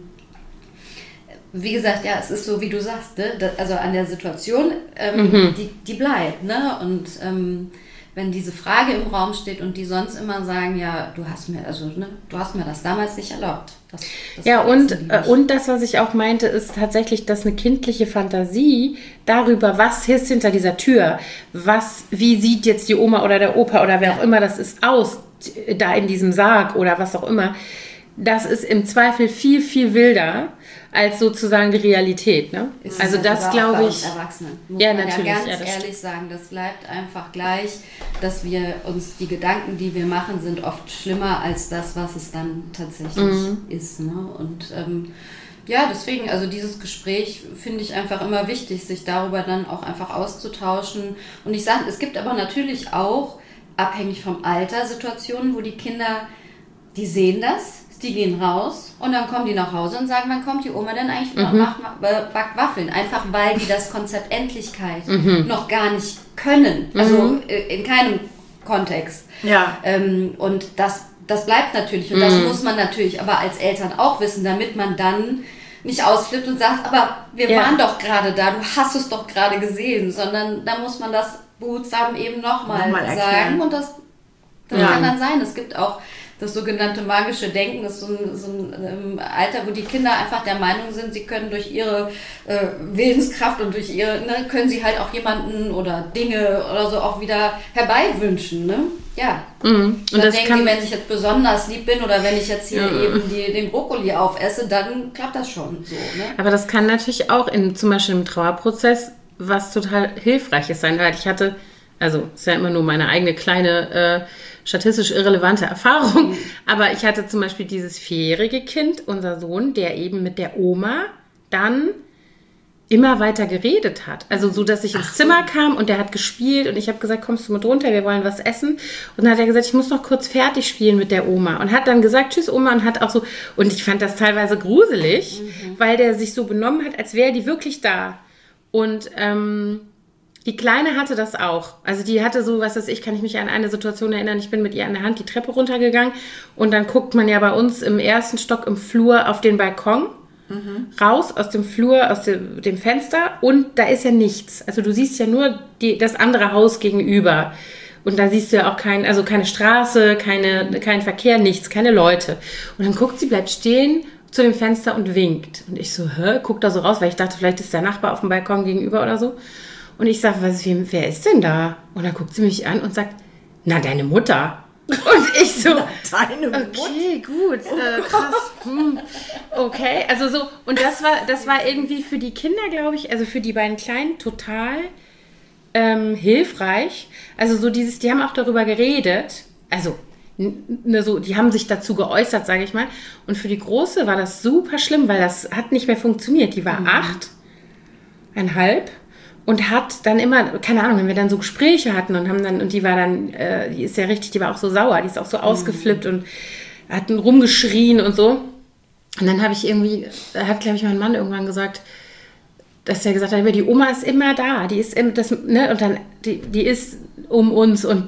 wie gesagt, ja, es ist so, wie du sagst, ne? Das, also an der Situation, ähm, mhm. die, die bleibt, ne? Und ähm, wenn diese Frage im Raum steht und die sonst immer sagen, ja, du hast mir, also ne, du hast mir das damals nicht erlaubt. Das, das ja, und, äh, und das, was ich auch meinte, ist tatsächlich, dass eine kindliche Fantasie darüber, was ist hinter dieser Tür, was, wie sieht jetzt die Oma oder der Opa oder wer ja. auch immer das ist aus, da in diesem Sarg oder was auch immer, das ist im Zweifel viel, viel wilder als sozusagen die Realität. Ne? Ist also das glaube ich... Erwachsenen, muss ja, man natürlich, ja ganz ja, ehrlich stimmt. sagen, das bleibt einfach gleich, dass wir uns, die Gedanken, die wir machen, sind oft schlimmer als das, was es dann tatsächlich mhm. ist. Ne? Und ähm, ja, deswegen, also dieses Gespräch finde ich einfach immer wichtig, sich darüber dann auch einfach auszutauschen. Und ich sage, es gibt aber natürlich auch, abhängig vom Alter, Situationen, wo die Kinder, die sehen das, die gehen raus und dann kommen die nach Hause und sagen, wann kommt die Oma denn eigentlich und mhm. macht, backt Waffeln? Einfach weil die das Konzept Endlichkeit mhm. noch gar nicht können. Also mhm. in keinem Kontext. Ja. Ähm, und das, das bleibt natürlich und mhm. das muss man natürlich aber als Eltern auch wissen, damit man dann nicht ausflippt und sagt, aber wir ja. waren doch gerade da, du hast es doch gerade gesehen, sondern da muss man das behutsam eben nochmal noch sagen und das, das ja. kann dann sein. Es gibt auch das sogenannte magische Denken, das ist so ein, so ein ähm, Alter, wo die Kinder einfach der Meinung sind, sie können durch ihre äh, Willenskraft und durch ihre, ne, können sie halt auch jemanden oder Dinge oder so auch wieder herbeiwünschen, ne? Ja. Mhm. Und dann das denken kann... die, wenn ich jetzt besonders lieb bin oder wenn ich jetzt hier ja. eben die, den Brokkoli aufesse, dann klappt das schon so, ne? Aber das kann natürlich auch in, zum Beispiel im Trauerprozess was total Hilfreiches sein, weil ich hatte, also ist ja immer nur meine eigene kleine äh, statistisch irrelevante Erfahrung, mhm. aber ich hatte zum Beispiel dieses vierjährige Kind, unser Sohn, der eben mit der Oma dann immer weiter geredet hat. Also so, dass ich ins Ach Zimmer so. kam und der hat gespielt und ich habe gesagt, kommst du mit runter, wir wollen was essen. Und dann hat er gesagt, ich muss noch kurz fertig spielen mit der Oma. Und hat dann gesagt, tschüss Oma und hat auch so, und ich fand das teilweise gruselig, mhm. weil der sich so benommen hat, als wäre die wirklich da. Und ähm, die Kleine hatte das auch. Also die hatte so, was weiß ich, kann ich mich an eine Situation erinnern, ich bin mit ihr an der Hand die Treppe runtergegangen und dann guckt man ja bei uns im ersten Stock im Flur auf den Balkon mhm. raus aus dem Flur, aus dem, dem Fenster und da ist ja nichts. Also du siehst ja nur die, das andere Haus gegenüber. Und da siehst du ja auch kein, also keine Straße, keine, kein Verkehr, nichts, keine Leute. Und dann guckt sie, bleibt stehen zu dem Fenster und winkt. Und ich so, hä, guck da so raus, weil ich dachte, vielleicht ist der Nachbar auf dem Balkon gegenüber oder so. Und ich sage, was, wer ist denn da? Und dann guckt sie mich an und sagt, na, deine Mutter. Und ich so, na, deine Mutter? Okay, gut, äh, krass. Hm. Okay, also so, und das war, das war irgendwie für die Kinder, glaube ich, also für die beiden Kleinen total ähm, hilfreich. Also so dieses, die haben auch darüber geredet, also ne, so, die haben sich dazu geäußert, sage ich mal. Und für die Große war das super schlimm, weil das hat nicht mehr funktioniert. Die war mhm. acht, einhalb und hat dann immer, keine Ahnung, wenn wir dann so Gespräche hatten und haben dann, und die war dann, äh, die ist ja richtig, die war auch so sauer, die ist auch so mhm. ausgeflippt und hat rumgeschrien und so. Und dann habe ich irgendwie, hat glaube ich mein Mann irgendwann gesagt, dass er gesagt hat, die Oma ist immer da, die ist immer, das, ne, und dann, die, die ist um uns und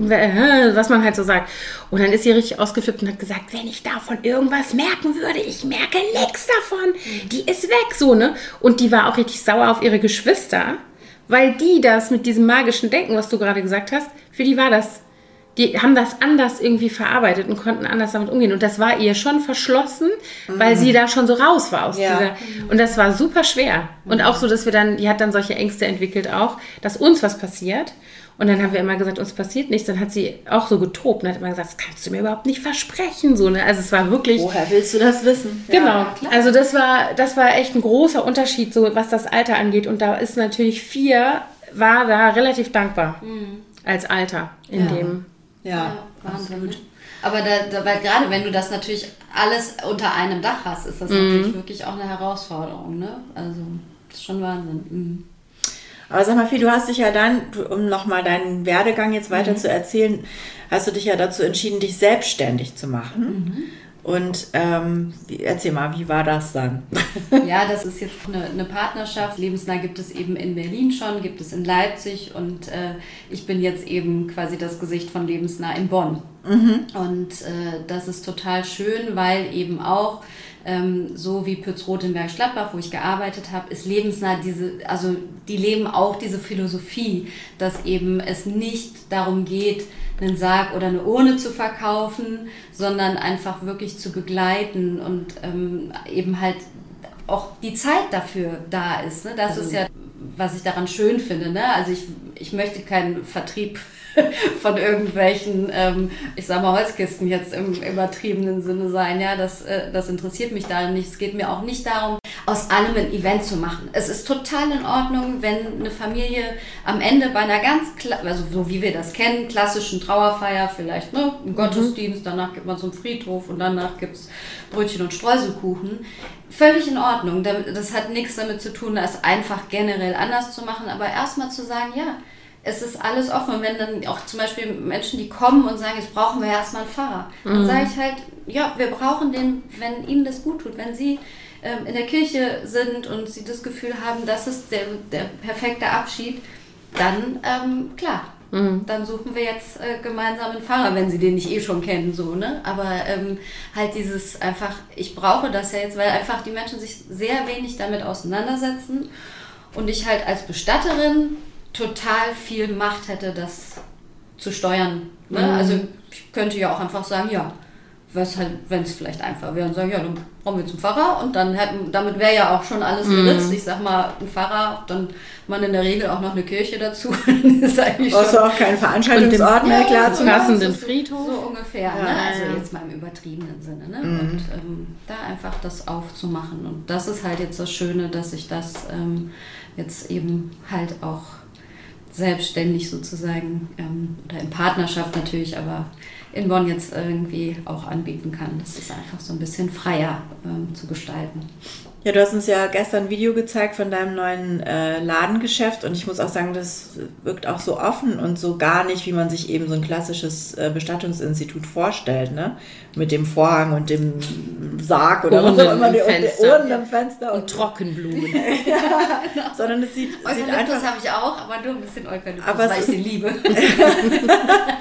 was man halt so sagt. Und dann ist sie richtig ausgeflippt und hat gesagt, wenn ich davon irgendwas merken würde, ich merke nichts davon, die ist weg, so, ne. Und die war auch richtig sauer auf ihre Geschwister, weil die das mit diesem magischen Denken, was du gerade gesagt hast, für die war das, die haben das anders irgendwie verarbeitet und konnten anders damit umgehen. Und das war ihr schon verschlossen, mhm. weil sie da schon so raus war aus ja. dieser. Und das war super schwer. Und auch so, dass wir dann, die hat dann solche Ängste entwickelt auch, dass uns was passiert. Und dann haben wir immer gesagt, uns passiert nichts. Dann hat sie auch so getobt und hat immer gesagt, das kannst du mir überhaupt nicht versprechen. So, ne? Also es war wirklich... Woher willst du das wissen? Genau. Ja, also das war, das war echt ein großer Unterschied, so was das Alter angeht. Und da ist natürlich vier, war da relativ dankbar mhm. als Alter in ja. dem... Ja, ja, Wahnsinn. Aber da, da, weil gerade wenn du das natürlich alles unter einem Dach hast, ist das mhm. natürlich wirklich auch eine Herausforderung, ne? Also, das ist schon Wahnsinn. Mhm. Aber sag mal, Fee, du hast dich ja dann, um nochmal deinen Werdegang jetzt weiter mhm. zu erzählen, hast du dich ja dazu entschieden, dich selbstständig zu machen. Mhm. Und ähm, erzähl mal, wie war das dann? Ja, das ist jetzt eine, eine Partnerschaft. Lebensnah gibt es eben in Berlin schon, gibt es in Leipzig und äh, ich bin jetzt eben quasi das Gesicht von Lebensnah in Bonn. Mhm. Und äh, das ist total schön, weil eben auch ähm, so wie Pütz-Roth in Bergstadtbach, wo ich gearbeitet habe, ist Lebensnah diese, also die leben auch diese Philosophie, dass eben es nicht darum geht, einen Sarg oder eine Urne zu verkaufen, sondern einfach wirklich zu begleiten und ähm, eben halt auch die Zeit dafür da ist. Ne? Das also, ist ja, was ich daran schön finde. Ne? Also ich, ich möchte keinen Vertrieb von irgendwelchen, ähm, ich sag mal, Holzkisten jetzt im übertriebenen Sinne sein. Ja, das, äh, das interessiert mich da nicht. Es geht mir auch nicht darum, aus allem ein Event zu machen. Es ist total in Ordnung, wenn eine Familie am Ende bei einer ganz, also so wie wir das kennen, klassischen Trauerfeier vielleicht, ne, einen Gottesdienst, danach gibt man zum Friedhof und danach gibt es Brötchen und Streuselkuchen. Völlig in Ordnung. Das hat nichts damit zu tun, das einfach generell anders zu machen, aber erstmal zu sagen, ja, es ist alles offen. Und wenn dann auch zum Beispiel Menschen, die kommen und sagen, jetzt brauchen wir erstmal einen Pfarrer, dann mhm. sage ich halt, ja, wir brauchen den, wenn ihnen das gut tut, wenn sie ähm, in der Kirche sind und sie das Gefühl haben, das ist der, der perfekte Abschied, dann, ähm, klar, mhm. dann suchen wir jetzt äh, gemeinsam einen Pfarrer, wenn sie den nicht eh schon kennen, so, ne? Aber ähm, halt dieses einfach, ich brauche das ja jetzt, weil einfach die Menschen sich sehr wenig damit auseinandersetzen und ich halt als Bestatterin total viel Macht hätte, das zu steuern. Ne? Mhm. Also ich könnte ja auch einfach sagen, ja, was halt, wenn es vielleicht einfach wäre und sagen, ja, dann brauchen wir zum Pfarrer und dann hätten, damit wäre ja auch schon alles geritzt. Mhm. Ich sag mal, ein Pfarrer, dann man in der Regel auch noch eine Kirche dazu. ist eigentlich brauchst du auch keinen Veranstaltungsort mehr, ja, klar, zum passenden Friedhof. So ungefähr, ja. Ne? Also jetzt mal im übertriebenen Sinne. Ne? Mhm. Und ähm, da einfach das aufzumachen. Und das ist halt jetzt das Schöne, dass ich das ähm, jetzt eben halt auch selbstständig sozusagen ähm, oder in Partnerschaft natürlich, aber in Bonn jetzt irgendwie auch anbieten kann. Das ist einfach so ein bisschen freier ähm, zu gestalten. Ja, du hast uns ja gestern ein Video gezeigt von deinem neuen äh, Ladengeschäft und ich muss auch sagen, das wirkt auch so offen und so gar nicht, wie man sich eben so ein klassisches äh, Bestattungsinstitut vorstellt, ne? Mit dem Vorhang und dem Sarg oder Urnen was auch immer, im die Fenster. Urnen im Fenster. Und, und Trockenblumen. ja, genau. Sondern es sieht, sieht einfach... Das habe ich auch, aber nur ein bisschen Eukalyptus, aber weil ich sie liebe.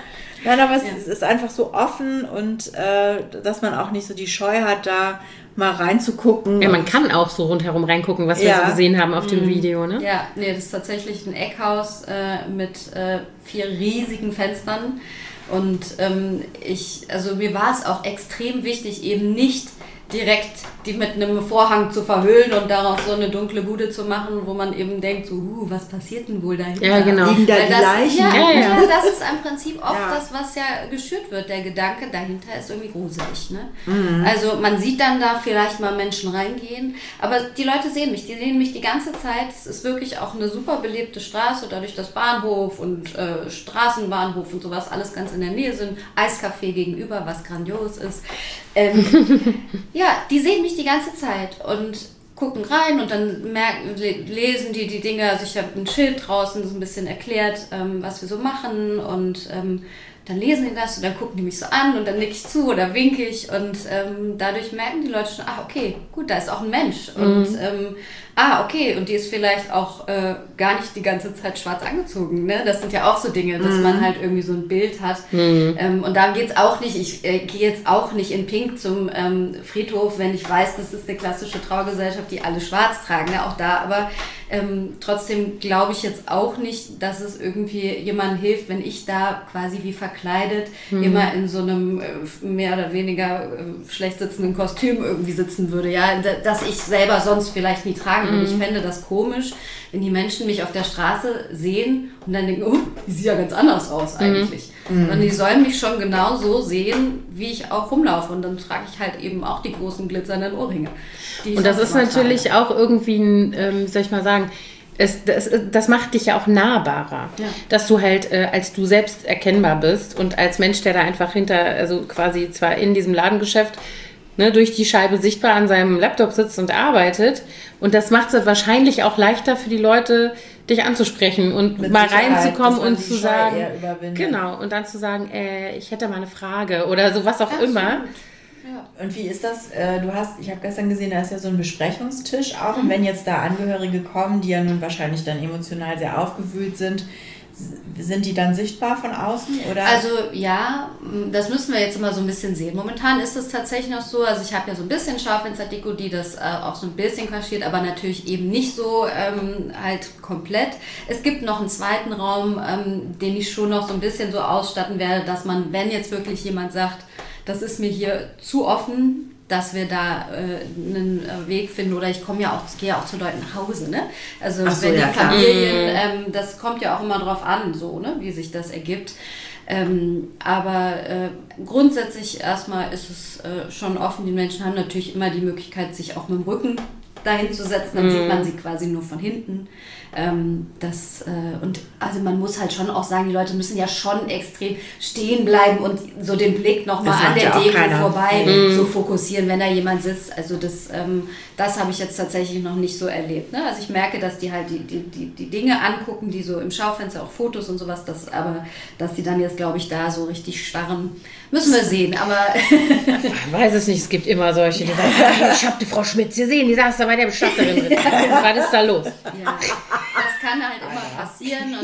Nein, aber es, Ja. es ist einfach so offen und äh, dass man auch nicht so die Scheu hat, da mal reinzugucken. Ja, man kann auch so rundherum reingucken, was wir Ja. so gesehen haben auf dem Video, ne? Ja, nee, das ist tatsächlich ein Eckhaus äh, mit äh, vier riesigen Fenstern. Und ähm, ich, also mir war es auch extrem wichtig, eben nicht direkt die mit einem Vorhang zu verhüllen und daraus so eine dunkle Bude zu machen, wo man eben denkt, so, uh, was passiert denn wohl dahinter? Ja, genau. Liegen da Weil die das, Leichen? ja, Ja, ja. ja. das ist im Prinzip oft Ja. das, was ja geschürt wird. Der Gedanke dahinter ist irgendwie gruselig. Ne? Mhm. Also man sieht dann da vielleicht mal Menschen reingehen, aber die Leute sehen mich, die sehen mich die ganze Zeit. Es ist wirklich auch eine super belebte Straße, dadurch, dass Bahnhof und äh, Straßenbahnhof und sowas alles ganz in der Nähe sind. Eiscafé gegenüber, was grandios ist. Ähm, ja, die sehen mich die ganze Zeit und gucken rein und dann merken, lesen die die Dinge. Also ich habe ein Schild draußen, so ein bisschen erklärt, ähm, was wir so machen und ähm, dann lesen die das und dann gucken die mich so an und dann nicke ich zu oder winke ich und ähm, dadurch merken die Leute schon, ach okay, gut, da ist auch ein Mensch und Mhm. ähm, ah okay, und die ist vielleicht auch äh, gar nicht die ganze Zeit schwarz angezogen, ne? Das sind ja auch so Dinge, dass Mhm. man halt irgendwie so ein Bild hat Mhm. ähm, und darum geht's auch nicht, ich äh, gehe jetzt auch nicht in Pink zum ähm, Friedhof, wenn ich weiß, das ist eine klassische Trauergesellschaft, die alle schwarz tragen, ne? Auch da, aber ähm, trotzdem glaube ich jetzt auch nicht, dass es irgendwie jemandem hilft, wenn ich da quasi wie verkleidet immer in so einem äh, mehr oder weniger äh, schlecht sitzenden Kostüm irgendwie sitzen würde, ja, d- dass ich selber sonst vielleicht nie tragen würde. Ich fände das komisch, wenn die Menschen mich auf der Straße sehen und dann denken, oh, die sieht ja ganz anders aus eigentlich. Und die sollen mich schon genau so sehen, wie ich auch rumlaufe. Und dann trage ich halt eben auch die großen glitzernden Ohrringe. die ich Und das sonst ist immer natürlich trage. auch irgendwie ein, ähm, wie soll ich mal sagen, es, das, das macht dich ja auch nahbarer, Ja. dass du halt äh, als du selbst erkennbar bist und als Mensch, der da einfach hinter, also quasi zwar in diesem Ladengeschäft, ne, durch die Scheibe sichtbar an seinem Laptop sitzt und arbeitet. Und das macht es wahrscheinlich auch leichter für die Leute, dich anzusprechen und Mit mal Sicherheit, reinzukommen dass man und die zu Scheu sagen, eher überwindet. genau, und dann zu sagen, äh, ich hätte mal eine Frage oder so, was auch Absolut. immer. Ja. Und wie ist das? Äh, Du hast, ich habe gestern gesehen, da ist ja so ein Besprechungstisch auch. Und wenn jetzt da Angehörige kommen, die ja nun wahrscheinlich dann emotional sehr aufgewühlt sind, s- sind die dann sichtbar von außen? Oder? Also ja, das müssen wir jetzt immer so ein bisschen sehen. Momentan ist es tatsächlich noch so, also ich habe ja so ein bisschen Schaufensterdeko, die das äh, auch so ein bisschen kaschiert, aber natürlich eben nicht so ähm, halt komplett. Es gibt noch einen zweiten Raum, ähm, den ich schon noch so ein bisschen so ausstatten werde, dass man, wenn jetzt wirklich jemand sagt, das ist mir hier zu offen, dass wir da äh, einen äh, Weg finden, oder ich komme ja auch, gehe ja auch zu Leuten nach Hause, ne? Also Ach so, wenn ja, die klar. Familien, ähm, das kommt ja auch immer drauf an, so, ne, wie sich das ergibt. Ähm, aber äh, grundsätzlich erstmal ist es äh, schon offen. Die Menschen haben natürlich immer die Möglichkeit, sich auch mit dem Rücken dahin zu setzen, dann sieht man sie quasi nur von hinten. Ähm, das, äh, und also man muss halt schon auch sagen, die Leute müssen ja schon extrem stehen bleiben und so den Blick nochmal Das an macht der ja auch Deko keiner. vorbei Mhm. so fokussieren, wenn da jemand sitzt. Also das, ähm, das habe ich jetzt tatsächlich noch nicht so erlebt. Ne? Also ich merke, dass die halt die, die, die, die Dinge angucken, die so im Schaufenster, auch Fotos und sowas, das, aber dass die dann jetzt, glaube ich, da so richtig starren, müssen wir sehen. Aber Ich weiß es nicht, es gibt immer solche, die sagen, "Ah, ich habe die Frau Schmitz gesehen, die saß da bei der Bestatterin drin. Was ist da los? ja, das kann halt immer passieren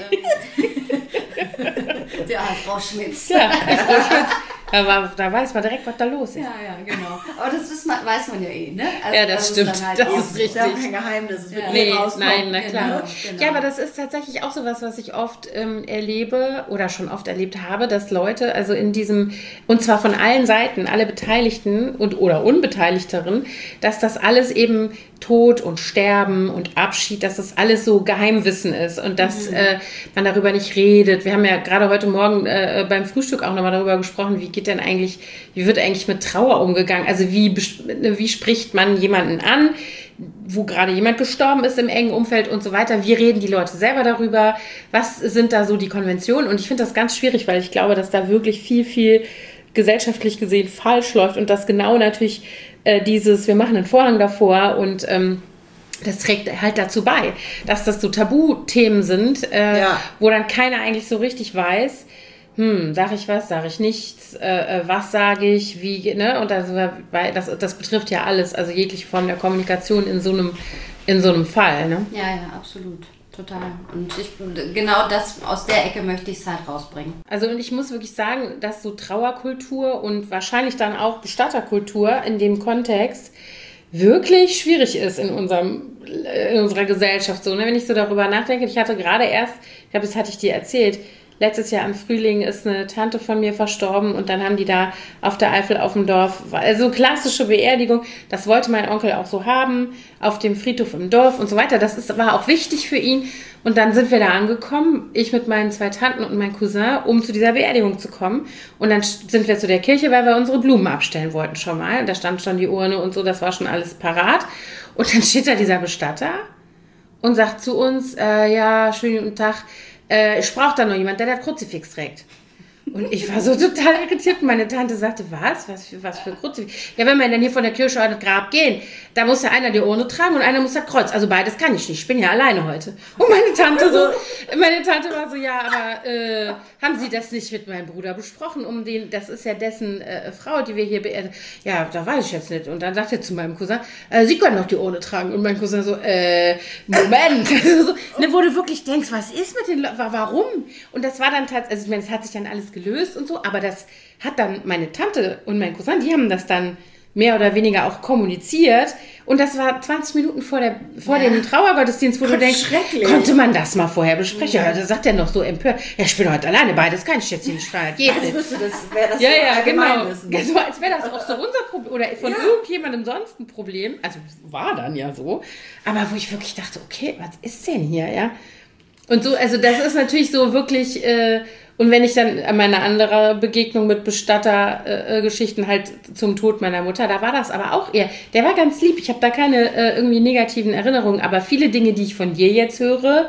und ähm, ja, Frau Schmitz. Ja, Frau Schmitz. Da, war, da weiß man direkt, was da los ist. Ja, ja, genau. Aber das ist, weiß man ja eh, ne? Also, Ja, das dass es stimmt. dann halt Das auch- ist das ist ja auch richtig. kein Geheimnis. Es wird Ja. nie Nee, rauskommen. nein, na klar. Genau, genau. Ja, aber das ist tatsächlich auch sowas, was ich oft ähm, erlebe oder schon oft erlebt habe, dass Leute, also in diesem, und zwar von allen Seiten, alle Beteiligten und oder Unbeteiligteren, dass das alles eben Tod und Sterben und Abschied, dass das alles so Geheimwissen ist und dass Mhm. äh, man darüber nicht redet. Wir haben ja gerade heute Morgen äh, beim Frühstück auch nochmal darüber gesprochen, wie geht denn eigentlich, wie wird eigentlich mit Trauer umgegangen? Also wie, bes- wie spricht man jemanden an, wo gerade jemand gestorben ist im engen Umfeld und so weiter. Wie reden die Leute selber darüber? Was sind da so die Konventionen? Und ich finde das ganz schwierig, weil ich glaube, dass da wirklich viel, viel gesellschaftlich gesehen falsch läuft und dass genau natürlich äh, dieses, wir machen einen Vorhang davor und ähm, das trägt halt dazu bei, dass das so Tabuthemen sind, äh, Ja. wo dann keiner eigentlich so richtig weiß, hm, sag ich was, sag ich nichts, äh, äh, was sage ich, wie, ne? Und das, weil das, das betrifft ja alles, also jegliche Form der Kommunikation in so einem, in so einem Fall, ne? Ja, ja, absolut. Total. Und ich, genau das, aus der Ecke möchte ich es halt rausbringen. Also und ich muss wirklich sagen, dass so Trauerkultur und wahrscheinlich dann auch Bestatterkultur in dem Kontext wirklich schwierig ist in unserem in unserer Gesellschaft. So, ne? Wenn ich so darüber nachdenke, ich hatte gerade erst, ich glaube, das hatte ich dir erzählt, letztes Jahr im Frühling ist eine Tante von mir verstorben und dann haben die da auf der Eifel auf dem Dorf, also klassische Beerdigung, das wollte mein Onkel auch so haben, auf dem Friedhof im Dorf und so weiter. Das ist, war auch wichtig für ihn. Und dann sind wir da angekommen, ich mit meinen zwei Tanten und meinem Cousin, um zu dieser Beerdigung zu kommen. Und dann sind wir zu der Kirche, weil wir unsere Blumen abstellen wollten schon mal. Und da stand schon die Urne und so, das war schon alles parat. Und dann steht da dieser Bestatter und sagt zu uns, äh, ja, schönen guten Tag, Äh, ich brauche da noch jemand, der das Kruzifix trägt. Und ich war so total irritiert. Und meine Tante sagte, was? Was für, was für Kruzifix? Ja, wenn wir dann hier von der Kirche an das Grab gehen, da muss ja einer die Urne tragen und einer muss das Kreuz. Also beides kann ich nicht. Ich bin ja alleine heute. Und meine Tante so, meine Tante war so, ja, aber äh, haben Sie das nicht mit meinem Bruder besprochen? Um den, das ist ja dessen äh, Frau, die wir hier beerdigen. Ja, da weiß ich jetzt nicht. Und dann sagte er zu meinem Cousin, äh, Sie können doch die Urne tragen. Und mein Cousin so, äh, Moment. Also so, ne, wo du wirklich denkst, was ist mit den Leuten? Warum? Und das war dann tatsächlich, also ich meine, es hat sich dann alles gelöst und so, aber das hat dann meine Tante und mein Cousin, die haben das dann mehr oder weniger auch kommuniziert und das war zwanzig Minuten vor, der, vor ja. dem Trauergottesdienst, wo Gott, du denkst, konnte man das mal vorher besprechen? Ja, da sagt er noch so empört, ja, ich bin heute alleine, beides kann ich jetzt hier nicht steuern. Als wüsste das, wäre das ja, so ja, genau. wissen. Ja, so, als wäre das auch so unser Problem oder von ja. irgendjemandem sonst ein Problem. Also war dann ja so, aber wo ich wirklich dachte, okay, was ist denn hier, ja? Und so, also das ist natürlich so wirklich, äh, und wenn ich dann an meine andere Begegnung mit Bestatter-Geschichten äh, halt zum Tod meiner Mutter, da war das aber auch eher, der war ganz lieb, ich habe da keine äh, irgendwie negativen Erinnerungen, aber viele Dinge, die ich von dir jetzt höre,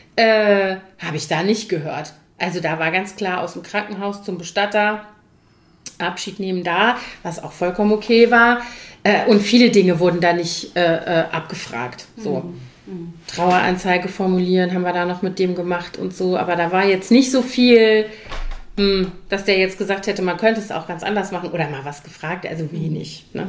äh, habe ich da nicht gehört. Also da war ganz klar aus dem Krankenhaus zum Bestatter, Abschied nehmen da, was auch vollkommen okay war, äh, und viele Dinge wurden da nicht äh, äh, abgefragt, so. Mhm. Traueranzeige formulieren, haben wir da noch mit dem gemacht und so, aber da war jetzt nicht so viel, mh, dass der jetzt gesagt hätte, man könnte es auch ganz anders machen oder mal was gefragt, also wenig. Ne?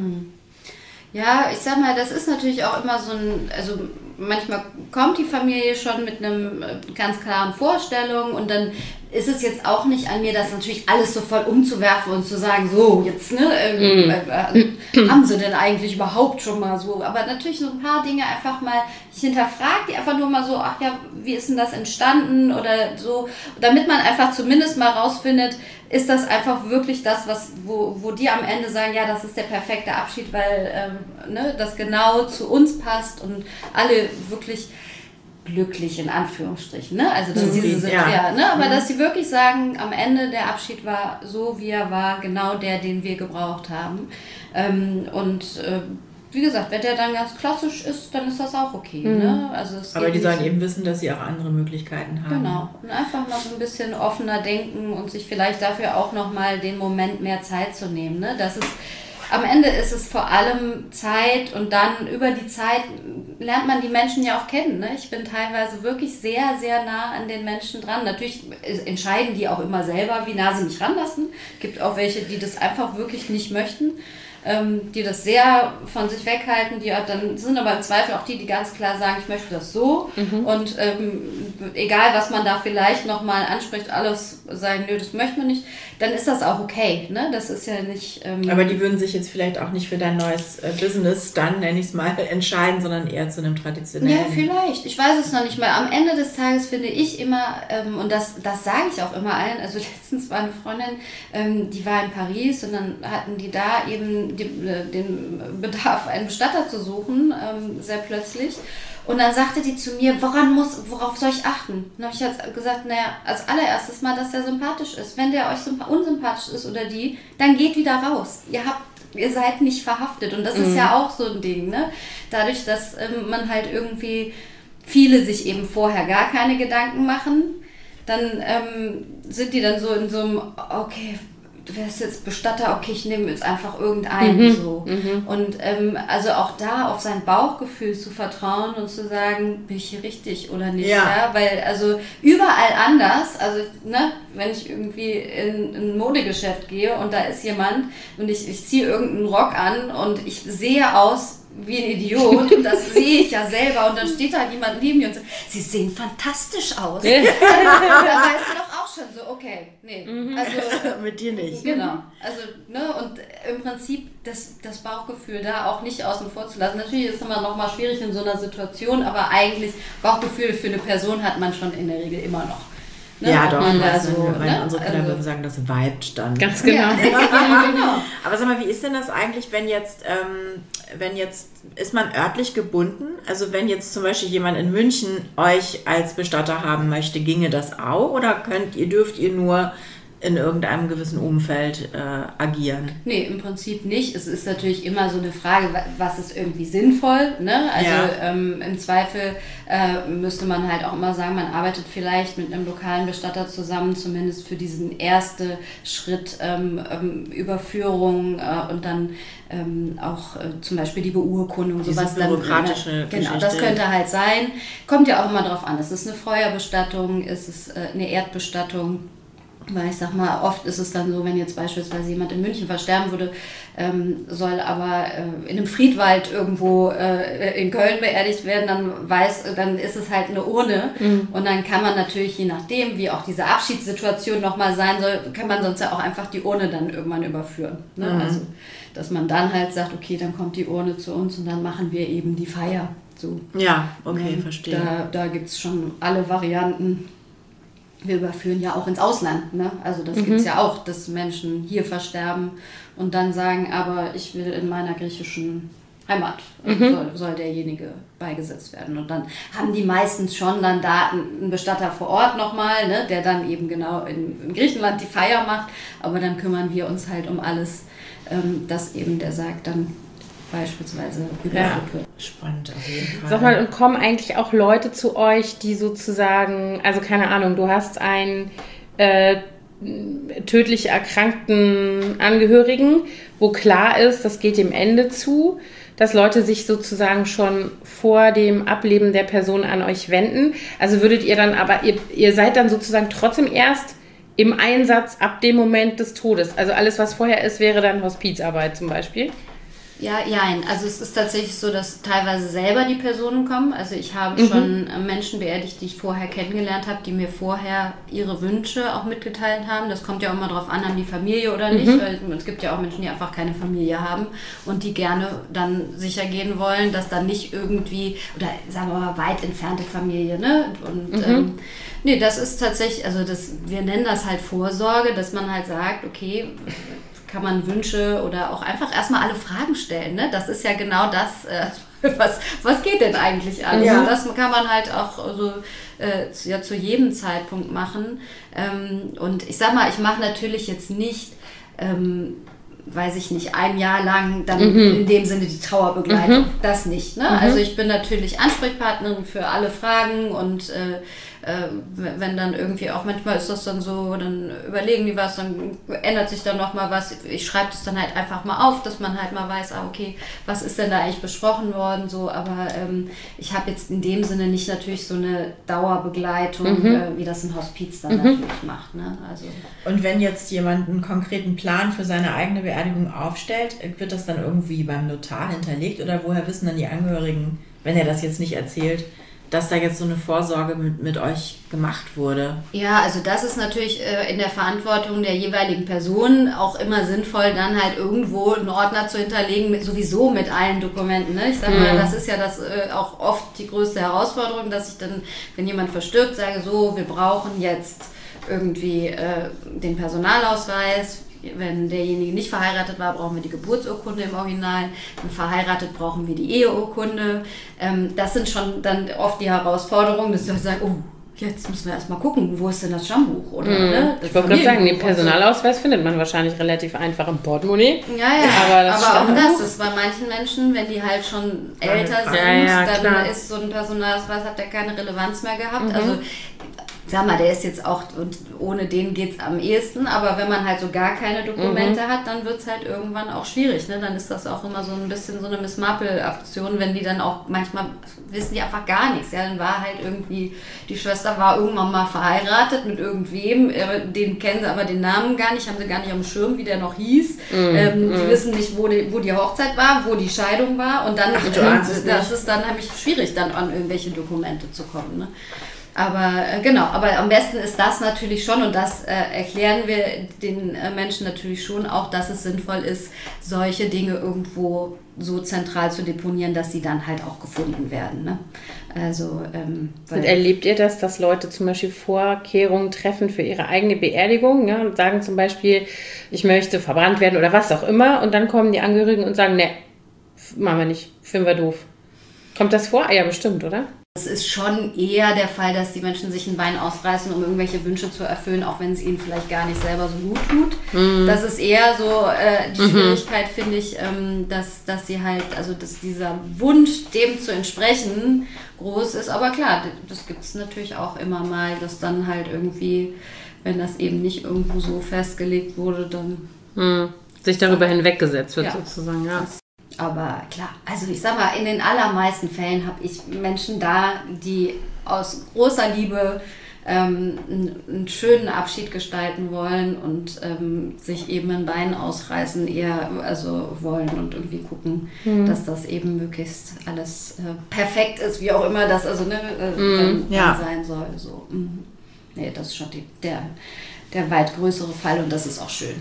Ja, ich sag mal, das ist natürlich auch immer so ein, also manchmal kommt die Familie schon mit einem ganz klaren Vorstellung und dann ist es jetzt auch nicht an mir, das natürlich alles so voll umzuwerfen und zu sagen, so, jetzt, ne, äh, äh, haben sie denn eigentlich überhaupt schon mal so, aber natürlich so ein paar Dinge einfach mal, ich hinterfrage die einfach nur mal so, ach ja, wie ist denn das entstanden oder so, damit man einfach zumindest mal rausfindet, ist das einfach wirklich das, was, wo, wo die am Ende sagen, ja, das ist der perfekte Abschied, weil ähm, ne, das genau zu uns passt und alle wirklich glücklich in Anführungsstrichen, ne? Also dass diese sind, ja, ja ne? Aber mhm. dass sie wirklich sagen, am Ende der Abschied war so, wie er war, genau der, den wir gebraucht haben. Ähm, und äh, wie gesagt, wenn der dann ganz klassisch ist, dann ist das auch okay. Mhm. Ne? Also es aber die sollen eben wissen, dass sie auch andere Möglichkeiten haben. Genau. Und einfach noch ein bisschen offener denken und sich vielleicht dafür auch nochmal den Moment mehr Zeit zu nehmen. Ne? Das ist Am Ende ist es vor allem Zeit und dann über die Zeit lernt man die Menschen ja auch kennen. Ne? Ich bin teilweise wirklich sehr, sehr nah an den Menschen dran. Natürlich entscheiden die auch immer selber, wie nah sie mich ranlassen. Es gibt auch welche, die das einfach wirklich nicht möchten, ähm, die das sehr von sich weghalten. Die dann sind aber im Zweifel auch die, die ganz klar sagen, ich möchte das so. Mhm. Und ähm, egal, was man da vielleicht nochmal anspricht, alles sagen, nö, das möchte man nicht, dann ist das auch okay. Ne? Das ist ja nicht... Ähm, aber die würden sich jetzt vielleicht auch nicht für dein neues äh, Business dann, nenne ich es mal, entscheiden, sondern eher zu einem traditionellen... Ja, vielleicht. Ich weiß es noch nicht mal. Am Ende des Tages finde ich immer, ähm, und das, das sage ich auch immer allen, also letztens war eine Freundin, ähm, die war in Paris und dann hatten die da eben die, äh, den Bedarf, einen Bestatter zu suchen, ähm, sehr plötzlich. Und dann sagte die zu mir, woran muss, worauf soll ich achten? Dann habe ich jetzt gesagt, naja, als allererstes mal, dass der sympathisch ist. Wenn der euch unsympathisch ist oder die, dann geht wieder raus. Ihr habt, ihr seid nicht verhaftet. Und das mhm. ist ja auch so ein Ding, ne? Dadurch, dass ähm, man halt irgendwie viele sich eben vorher gar keine Gedanken machen, dann ähm, sind die dann so in so einem, okay, du wärst jetzt Bestatter, okay, ich nehme jetzt einfach irgendeinen mhm. so. Mhm. Und ähm, also auch da auf sein Bauchgefühl zu vertrauen und zu sagen, bin ich hier richtig oder nicht. Ja. Ja? Weil also überall anders, also ne, wenn ich irgendwie in, in ein Modegeschäft gehe und da ist jemand und ich, ich ziehe irgendeinen Rock an und ich sehe aus wie ein Idiot. Und das sehe ich ja selber. Und dann steht da jemand neben mir und sagt, sie sehen fantastisch aus. Da weißt du doch auch schon so, okay, nee. Mhm. Also, mit dir nicht. Genau. Also, ne, und im Prinzip das, das Bauchgefühl da auch nicht außen vor zu lassen. Natürlich ist es immer noch mal schwierig in so einer Situation, aber eigentlich Bauchgefühl für eine Person hat man schon in der Regel immer noch. Ne? Ja, doch. Also, so, weil ne? unsere Kinder also, würden sagen, das vibet dann. Ganz genau. Ja, genau. Aber sag mal, wie ist denn das eigentlich, wenn jetzt, ähm, wenn jetzt, ist man örtlich gebunden? Also wenn jetzt zum Beispiel jemand in München euch als Bestatter haben möchte, ginge das auch? Oder könnt ihr, dürft ihr nur in irgendeinem gewissen Umfeld äh, agieren? Nee, im Prinzip nicht. Es ist natürlich immer so eine Frage, was ist irgendwie sinnvoll, ne? Also ja. ähm, im Zweifel äh, müsste man halt auch immer sagen, man arbeitet vielleicht mit einem lokalen Bestatter zusammen, zumindest für diesen ersten Schritt ähm, ähm, Überführung äh, und dann ähm, auch äh, zum Beispiel die Beurkundung, Diese sowas bürokratische dann. Genau, Geschichte. das könnte halt sein. Kommt ja auch immer drauf an. Ist es eine Feuerbestattung? Ist es äh, eine Erdbestattung? Weil ich sag mal, oft ist es dann so, wenn jetzt beispielsweise jemand in München versterben würde, ähm, soll aber äh, in einem Friedwald irgendwo äh, in Köln beerdigt werden, dann weiß, dann ist es halt eine Urne. Mhm. Und dann kann man natürlich, je nachdem, wie auch diese Abschiedssituation nochmal sein soll, kann man sonst ja auch einfach die Urne dann irgendwann überführen. Ne? Mhm. Also, dass man dann halt sagt, okay, dann kommt die Urne zu uns und dann machen wir eben die Feier. So. Ja, okay, und verstehe. Da, da gibt es schon alle Varianten. Wir überführen ja auch ins Ausland, ne? Also das mhm. gibt es ja auch, dass Menschen hier versterben und dann sagen, aber ich will in meiner griechischen Heimat, mhm. soll, soll derjenige beigesetzt werden. Und dann haben die meistens schon dann da einen Bestatter vor Ort nochmal, ne? Der dann eben genau in, in Griechenland die Feier macht, aber dann kümmern wir uns halt um alles, ähm, dass eben der Sarg dann beispielsweise überführt wird. Spannend auf jeden Fall. Sag mal, und kommen eigentlich auch Leute zu euch, die sozusagen, also keine Ahnung, du hast einen äh, tödlich erkrankten Angehörigen, wo klar ist, das geht dem Ende zu, dass Leute sich sozusagen schon vor dem Ableben der Person an euch wenden. Also würdet ihr dann aber, ihr, ihr seid dann sozusagen trotzdem erst im Einsatz ab dem Moment des Todes. Also alles, was vorher ist, wäre dann Hospizarbeit zum Beispiel. Ja, jein. Also es ist tatsächlich so, dass teilweise selber die Personen kommen. Also ich habe mhm. schon Menschen beerdigt, die ich vorher kennengelernt habe, die mir vorher ihre Wünsche auch mitgeteilt haben. Das kommt ja auch immer darauf an, haben die Familie oder nicht. Mhm. Weil es gibt ja auch Menschen, die einfach keine Familie haben und die gerne dann sicher gehen wollen, dass dann nicht irgendwie, oder sagen wir mal, weit entfernte Familie, ne? Und mhm. ähm, nee, das ist tatsächlich, also das, wir nennen das halt Vorsorge, dass man halt sagt, okay, kann man Wünsche oder auch einfach erstmal alle Fragen stellen. Ne? Das ist ja genau das, äh, was, was geht denn eigentlich alles? Ja. Und das kann man halt auch so, äh, zu, ja, zu jedem Zeitpunkt machen. Ähm, und ich sag mal, ich mache natürlich jetzt nicht, ähm, weiß ich nicht, ein Jahr lang dann mhm. in dem Sinne die Trauerbegleitung. Mhm. Das nicht. Ne? Mhm. Also ich bin natürlich Ansprechpartnerin für alle Fragen und äh, wenn dann irgendwie auch, manchmal ist das dann so, dann überlegen die was, dann ändert sich dann nochmal was. Ich schreibe das dann halt einfach mal auf, dass man halt mal weiß, ah, okay, was ist denn da eigentlich besprochen worden, so, aber ähm, ich habe jetzt in dem Sinne nicht natürlich so eine Dauerbegleitung, mhm. äh, wie das ein Hospiz dann mhm. natürlich macht. Ne? Also. Und wenn jetzt jemand einen konkreten Plan für seine eigene Beerdigung aufstellt, wird das dann irgendwie beim Notar hinterlegt oder woher wissen dann die Angehörigen, wenn er das jetzt nicht erzählt, dass da jetzt so eine Vorsorge mit, mit euch gemacht wurde? Ja, also das ist natürlich äh, in der Verantwortung der jeweiligen Person auch immer sinnvoll, dann halt irgendwo einen Ordner zu hinterlegen, mit, sowieso mit allen Dokumenten. Ne? Ich sag mal, mhm. das ist ja das äh, auch oft die größte Herausforderung, dass ich dann, wenn jemand verstirbt, sage, so, wir brauchen jetzt irgendwie äh, den Personalausweis. Wenn derjenige nicht verheiratet war, brauchen wir die Geburtsurkunde im Original. Wenn verheiratet, brauchen wir die Eheurkunde. Ähm, das sind schon dann oft die Herausforderungen, dass wir sagen, oh, jetzt müssen wir erstmal gucken, wo ist denn das Stammbuch? Oder, mm. ne, das ich wollte gerade sagen, den Personalausweis so. Findet man wahrscheinlich relativ einfach im Portemonnaie. Ja, ja, aber, das aber auch das ist bei manchen Menschen, wenn die halt schon älter sind, ja, ja, dann klar. ist so ein Personalausweis, hat der keine Relevanz mehr gehabt. Mhm. Also sag mal, der ist jetzt auch, und ohne den geht es am ehesten, aber wenn man halt so gar keine Dokumente mhm. hat, dann wird es halt irgendwann auch schwierig. Ne? Dann ist das auch immer so ein bisschen so eine Miss Marple-Aktion, wenn die dann auch, manchmal wissen die einfach gar nichts. Ja? Dann war halt irgendwie, die Schwester war irgendwann mal verheiratet mit irgendwem, den kennen sie aber den Namen gar nicht, haben sie gar nicht am Schirm, wie der noch hieß. Mhm. Ähm, die mhm. wissen nicht, wo die, wo die Hochzeit war, wo die Scheidung war und dann, Ach, äh, das ist dann nämlich schwierig, dann an irgendwelche Dokumente zu kommen. Ne? Aber äh, genau, aber am besten ist das natürlich schon und das äh, erklären wir den äh, Menschen natürlich schon auch, dass es sinnvoll ist, solche Dinge irgendwo so zentral zu deponieren, dass sie dann halt auch gefunden werden. Ne? Also, ähm, und erlebt ihr das, dass Leute zum Beispiel Vorkehrungen treffen für ihre eigene Beerdigung, ja, und sagen zum Beispiel, ich möchte verbrannt werden oder was auch immer und dann kommen die Angehörigen und sagen, ne, machen wir nicht, finden wir doof. Kommt das vor? Ja, bestimmt, oder? Es ist schon eher der Fall, dass die Menschen sich ein Bein ausreißen, um irgendwelche Wünsche zu erfüllen, auch wenn es ihnen vielleicht gar nicht selber so gut tut. Mhm. Das ist eher so äh, die mhm. Schwierigkeit, finde ich, ähm, dass, dass sie halt, also dass dieser Wunsch, dem zu entsprechen, groß ist. Aber klar, das gibt es natürlich auch immer mal, dass dann halt irgendwie, wenn das eben nicht irgendwo so festgelegt wurde, dann... Mhm. Sich darüber hinweggesetzt wird, ja. sozusagen, ja. Das, aber klar, also ich sag mal, in den allermeisten Fällen habe ich Menschen da, die aus großer Liebe ähm, einen, einen schönen Abschied gestalten wollen und ähm, sich eben ein Bein ausreißen, eher also wollen und irgendwie gucken, mhm. dass das eben möglichst alles äh, perfekt ist, wie auch immer das also ne, äh, mhm. dann, ja. dann sein soll. So. Mhm. Nee, das ist schon die, der, der weit größere Fall und das ist auch schön.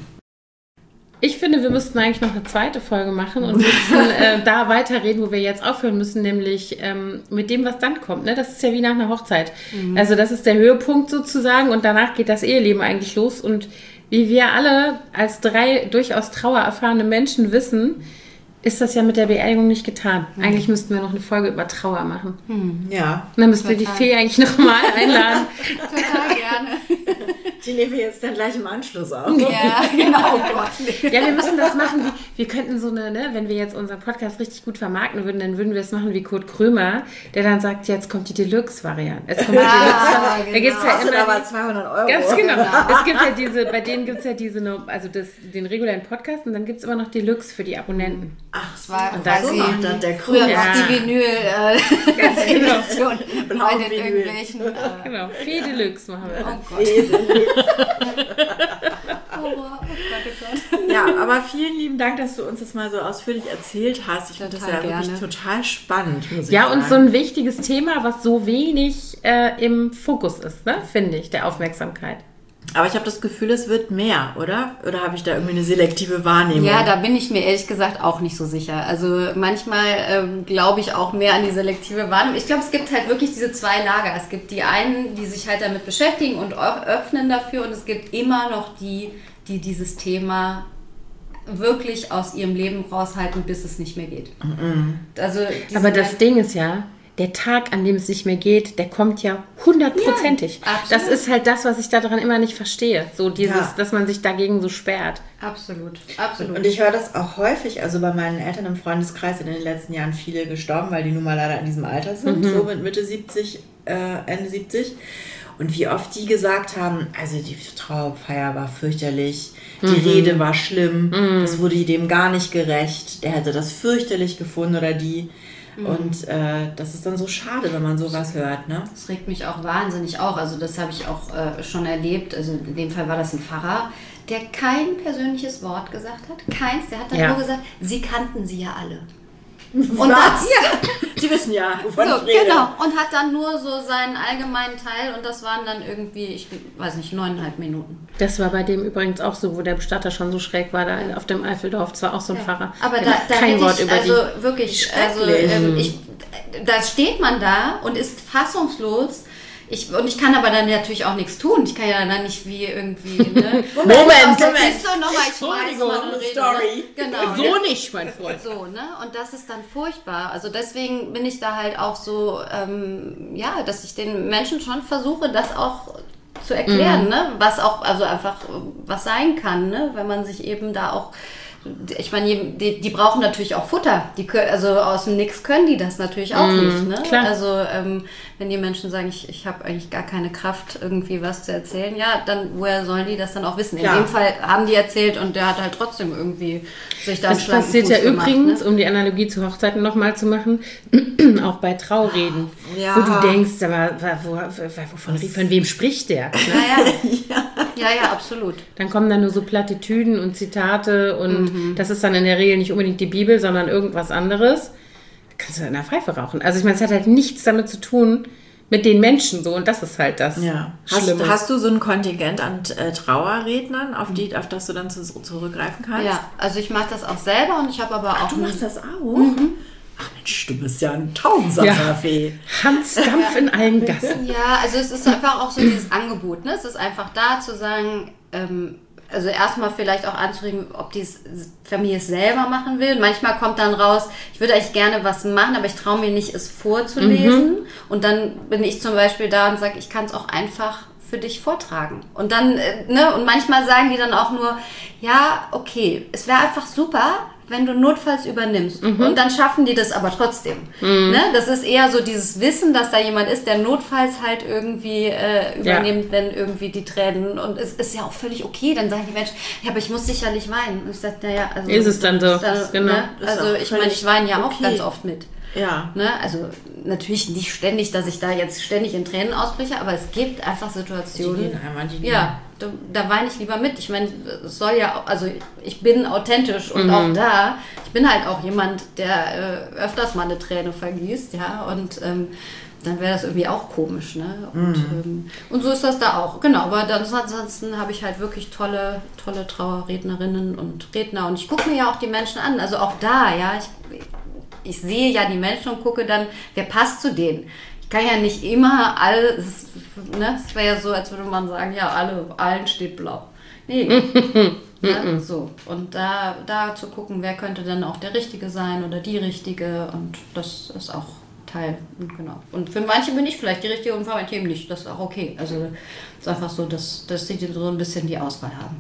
Ich finde, wir müssten eigentlich noch eine zweite Folge machen und müssen äh, da weiterreden, wo wir jetzt aufhören müssen, nämlich ähm, mit dem, was dann kommt. Ne? Das ist ja wie nach einer Hochzeit. Mhm. Also das ist der Höhepunkt sozusagen und danach geht das Eheleben eigentlich los. Und wie wir alle als drei durchaus trauererfahrene Menschen wissen, ist das ja mit der Beerdigung nicht getan. Mhm. Eigentlich müssten wir noch eine Folge über Trauer machen. Mhm. Ja. Und dann müssten wir die Fee eigentlich nochmal einladen. Total gerne. Die nehmen wir jetzt dann gleich im Anschluss auf. Ja, genau. Oh Gott. Ja, wir müssen das machen. Wie, wir könnten so eine, ne, wenn wir jetzt unseren Podcast richtig gut vermarkten würden, dann würden wir es machen wie Kurt Krömer, der dann sagt, jetzt kommt die Deluxe-Variante. Es kommt die ah, Deluxe-Variante. Genau. Da gibt's ja immer aber zweihundert Euro. Ganz genau. Es gibt ja diese, bei denen gibt es ja diese, also das, den regulären Podcast und dann gibt es immer noch Deluxe für die Abonnenten. Ach, das war und das so macht dann der Früher Krömer. noch die Vinyl äh, Ganz genau. bei den irgendwelchen. Äh, genau, Fee Deluxe machen wir. Oh Gott. Oh, oh Gott, oh Gott. Ja, aber vielen lieben Dank, dass du uns das mal so ausführlich erzählt hast. Ich finde das ja gerne. wirklich total spannend, muss ich Ja, sagen. und so ein wichtiges Thema, was so wenig äh, im Fokus ist, ne? Finde ich, der Aufmerksamkeit. Aber ich habe das Gefühl, es wird mehr, oder? Oder habe ich da irgendwie eine selektive Wahrnehmung? Ja, da bin ich mir ehrlich gesagt auch nicht so sicher. Also manchmal ähm, glaube ich auch mehr an die selektive Wahrnehmung. Ich glaube, es gibt halt wirklich diese zwei Lager. Es gibt die einen, die sich halt damit beschäftigen und öffnen dafür. Und es gibt immer noch die, die dieses Thema wirklich aus ihrem Leben raushalten, bis es nicht mehr geht. Mhm. Also Aber das Ding ist ja, der Tag, an dem es nicht mehr geht, der kommt ja hundertprozentig. Ja, das ist halt das, was ich daran immer nicht verstehe. So dieses, ja. dass man sich dagegen so sperrt. Absolut, absolut. Und ich höre das auch häufig, also bei meinen Eltern im Freundeskreis sind in den letzten Jahren viele gestorben, weil die nun mal leider in diesem Alter sind, mhm. so mit Mitte siebzig, äh, Ende siebzig. Und wie oft die gesagt haben, also die Trauerfeier war fürchterlich, die mhm. Rede war schlimm, mhm. das wurde dem gar nicht gerecht, der hätte das fürchterlich gefunden oder die. Und äh, das ist dann so schade, wenn man sowas hört, ne? Das regt mich auch wahnsinnig auf. Also das habe ich auch äh, schon erlebt. Also in dem Fall war das ein Pfarrer, der kein persönliches Wort gesagt hat. Keins. Der hat dann ja. nur gesagt, sie kannten sie ja alle. Und das, ja, die wissen ja, wovon so, ich rede. Genau, und hat dann nur so seinen allgemeinen Teil und das waren dann irgendwie, ich weiß nicht, neuneinhalb Minuten. Das war bei dem übrigens auch so, wo der Bestatter schon so schräg war, da auf dem Eifeldorf. Das war auch so ein ja. Pfarrer. Aber da, da kein hätte Wort ich, über also die. wirklich, also ähm, ich, da steht man da und ist fassungslos. Ich, und ich kann aber dann natürlich auch nichts tun. Ich kann ja dann nicht wie irgendwie, ne? Moment, Moment. So, nochmal, ich schmeiß mal und rede, Story. Ne? Genau. So nicht, mein Freund. So, ne? Und das ist dann furchtbar. Also deswegen bin ich da halt auch so, ähm, ja, dass ich den Menschen schon versuche, das auch zu erklären, mhm. ne? Was auch, also einfach was sein kann, ne? Wenn man sich eben da auch ich meine, die, die brauchen natürlich auch Futter. Die können, also aus dem Nix können die das natürlich auch mm, nicht. Ne? Klar. Also ähm, wenn die Menschen sagen, ich, ich habe eigentlich gar keine Kraft, irgendwie was zu erzählen, ja, dann woher sollen die das dann auch wissen? In ja. dem Fall haben die erzählt und der hat halt trotzdem irgendwie sich da einen Das schlanken passiert Fuß ja gemacht, übrigens, ne? um die Analogie zu Hochzeiten nochmal zu machen, auch bei Traureden, ja. wo du denkst, aber wo, wo, von, von wem spricht der? Ne? Ja, ja. ja, ja, absolut. Dann kommen dann nur so Plattitüden und Zitate und Mhm. das ist dann in der Regel nicht unbedingt die Bibel, sondern irgendwas anderes. Da kannst du in der Pfeife rauchen. Also ich meine, es hat halt nichts damit zu tun mit den Menschen so und das ist halt das ja. hast, Schlimme. hast du so ein Kontingent an äh, Trauerrednern, auf, die, auf das du dann zu, zurückgreifen kannst? Ja, also ich mache das auch selber und ich habe aber auch... Ach, du machst das auch? Mhm. Ach Mensch, du bist ja ein Tausendsasser-Fee. Hans Dampf in allen Gassen. Ja, also es ist einfach auch so dieses Angebot. Ne? Es ist einfach da zu sagen... Ähm, Also erstmal vielleicht auch anzuregen, ob die Familie es selber machen will. Manchmal kommt dann raus, ich würde eigentlich gerne was machen, aber ich traue mir nicht, es vorzulesen. Mhm. Und dann bin ich zum Beispiel da und sage, ich kann es auch einfach für dich vortragen. Und dann, ne, und manchmal sagen die dann auch nur, ja, okay, es wäre einfach super, wenn du notfalls übernimmst. Mhm. Und dann schaffen die das aber trotzdem. Mhm. Ne? Das ist eher so dieses Wissen, dass da jemand ist, der notfalls halt irgendwie äh, übernimmt, ja. wenn irgendwie die Tränen. Und es ist ja auch völlig okay. Dann sagen die Menschen, ja, aber ich muss sicherlich weinen. Und ich sage, naja, also... Ist es dann so, dann, genau. Ne? Also ich meine, ich weine ja okay. auch ganz oft mit. Ja. Ne? Also natürlich nicht ständig, dass ich da jetzt ständig in Tränen ausbreche, aber es gibt einfach Situationen. Die gehen einmal, die gehen. Ja, da, da weine ich lieber mit. Ich meine, es soll ja, also ich bin authentisch und mhm. auch da. Ich bin halt auch jemand, der äh, öfters mal eine Träne vergießt, ja, und ähm, dann wäre das irgendwie auch komisch, ne? Und, mhm. ähm, und so ist das da auch, genau. Aber dann, ansonsten habe ich halt wirklich tolle, tolle Trauerrednerinnen und Redner und ich gucke mir ja auch die Menschen an. Also auch da, ja, ich Ich sehe ja die Menschen und gucke dann, wer passt zu denen. Ich kann ja nicht immer alle, es ne, wäre ja so, als würde man sagen, ja, alle, allen steht blau. Nee. ne, so. Und da, da zu gucken, wer könnte dann auch der Richtige sein oder die Richtige. Und das ist auch Teil. Genau. Und für manche bin ich vielleicht die Richtige und für manche eben nicht. Das ist auch okay. Also es ist einfach so, dass, dass sie so ein bisschen die Auswahl haben.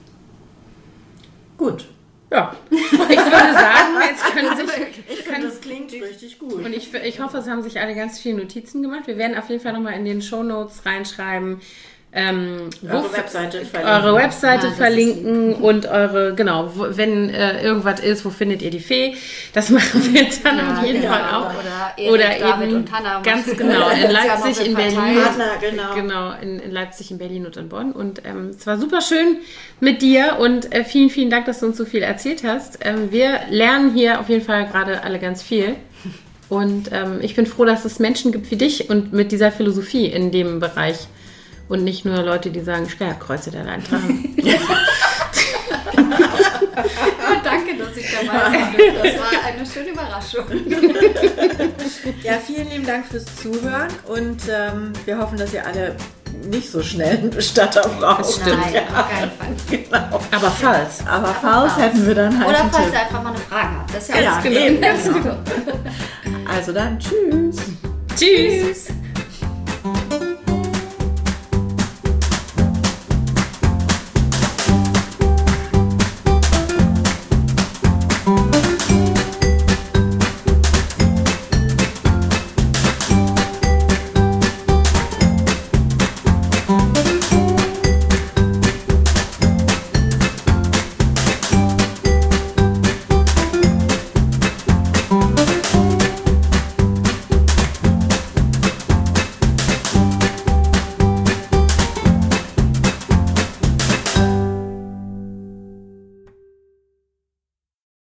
Gut. Ja, ich würde sagen, jetzt können sich... Ich finde, das klingt richtig gut. Und ich, ich hoffe, es haben sich alle ganz viele Notizen gemacht. Wir werden auf jeden Fall nochmal in den Shownotes reinschreiben, ähm, eure Webseite verlinken, eure Webseite ja, verlinken und eure, genau, wo, wenn äh, irgendwas ist, wo findet ihr die Fee? Das machen wir dann ja, auf jeden genau. Fall auch. Oder, Erik, Oder David eben, und Hannah. ganz genau, in Leipzig, ja in Berlin. Partner, genau. Genau, in, in Leipzig, in Berlin und in Bonn. Und ähm, es war super schön mit dir und äh, vielen, vielen Dank, dass du uns so viel erzählt hast. Ähm, wir lernen hier auf jeden Fall gerade alle ganz viel. Und ähm, ich bin froh, dass es Menschen gibt wie dich und mit dieser Philosophie in dem Bereich. Und nicht nur Leute, die sagen, Sternkreuze der allein tragen. Ja, danke, dass ich dabei sein durfte. Das war eine schöne Überraschung. Ja, vielen lieben Dank fürs Zuhören und ähm, wir hoffen, dass ihr alle nicht so schnell einen Bestatter braucht. Das stimmt. Nein, ja. auf keinen Fall. Genau. Aber falls. Aber, Aber falls, falls hätten wir dann halt Oder einen falls Tipp. ihr einfach mal eine Frage habt. Das ist ja, Ja, alles genau. Eben, ganz genau. gut. Also dann, tschüss. Tschüss. Tschüss.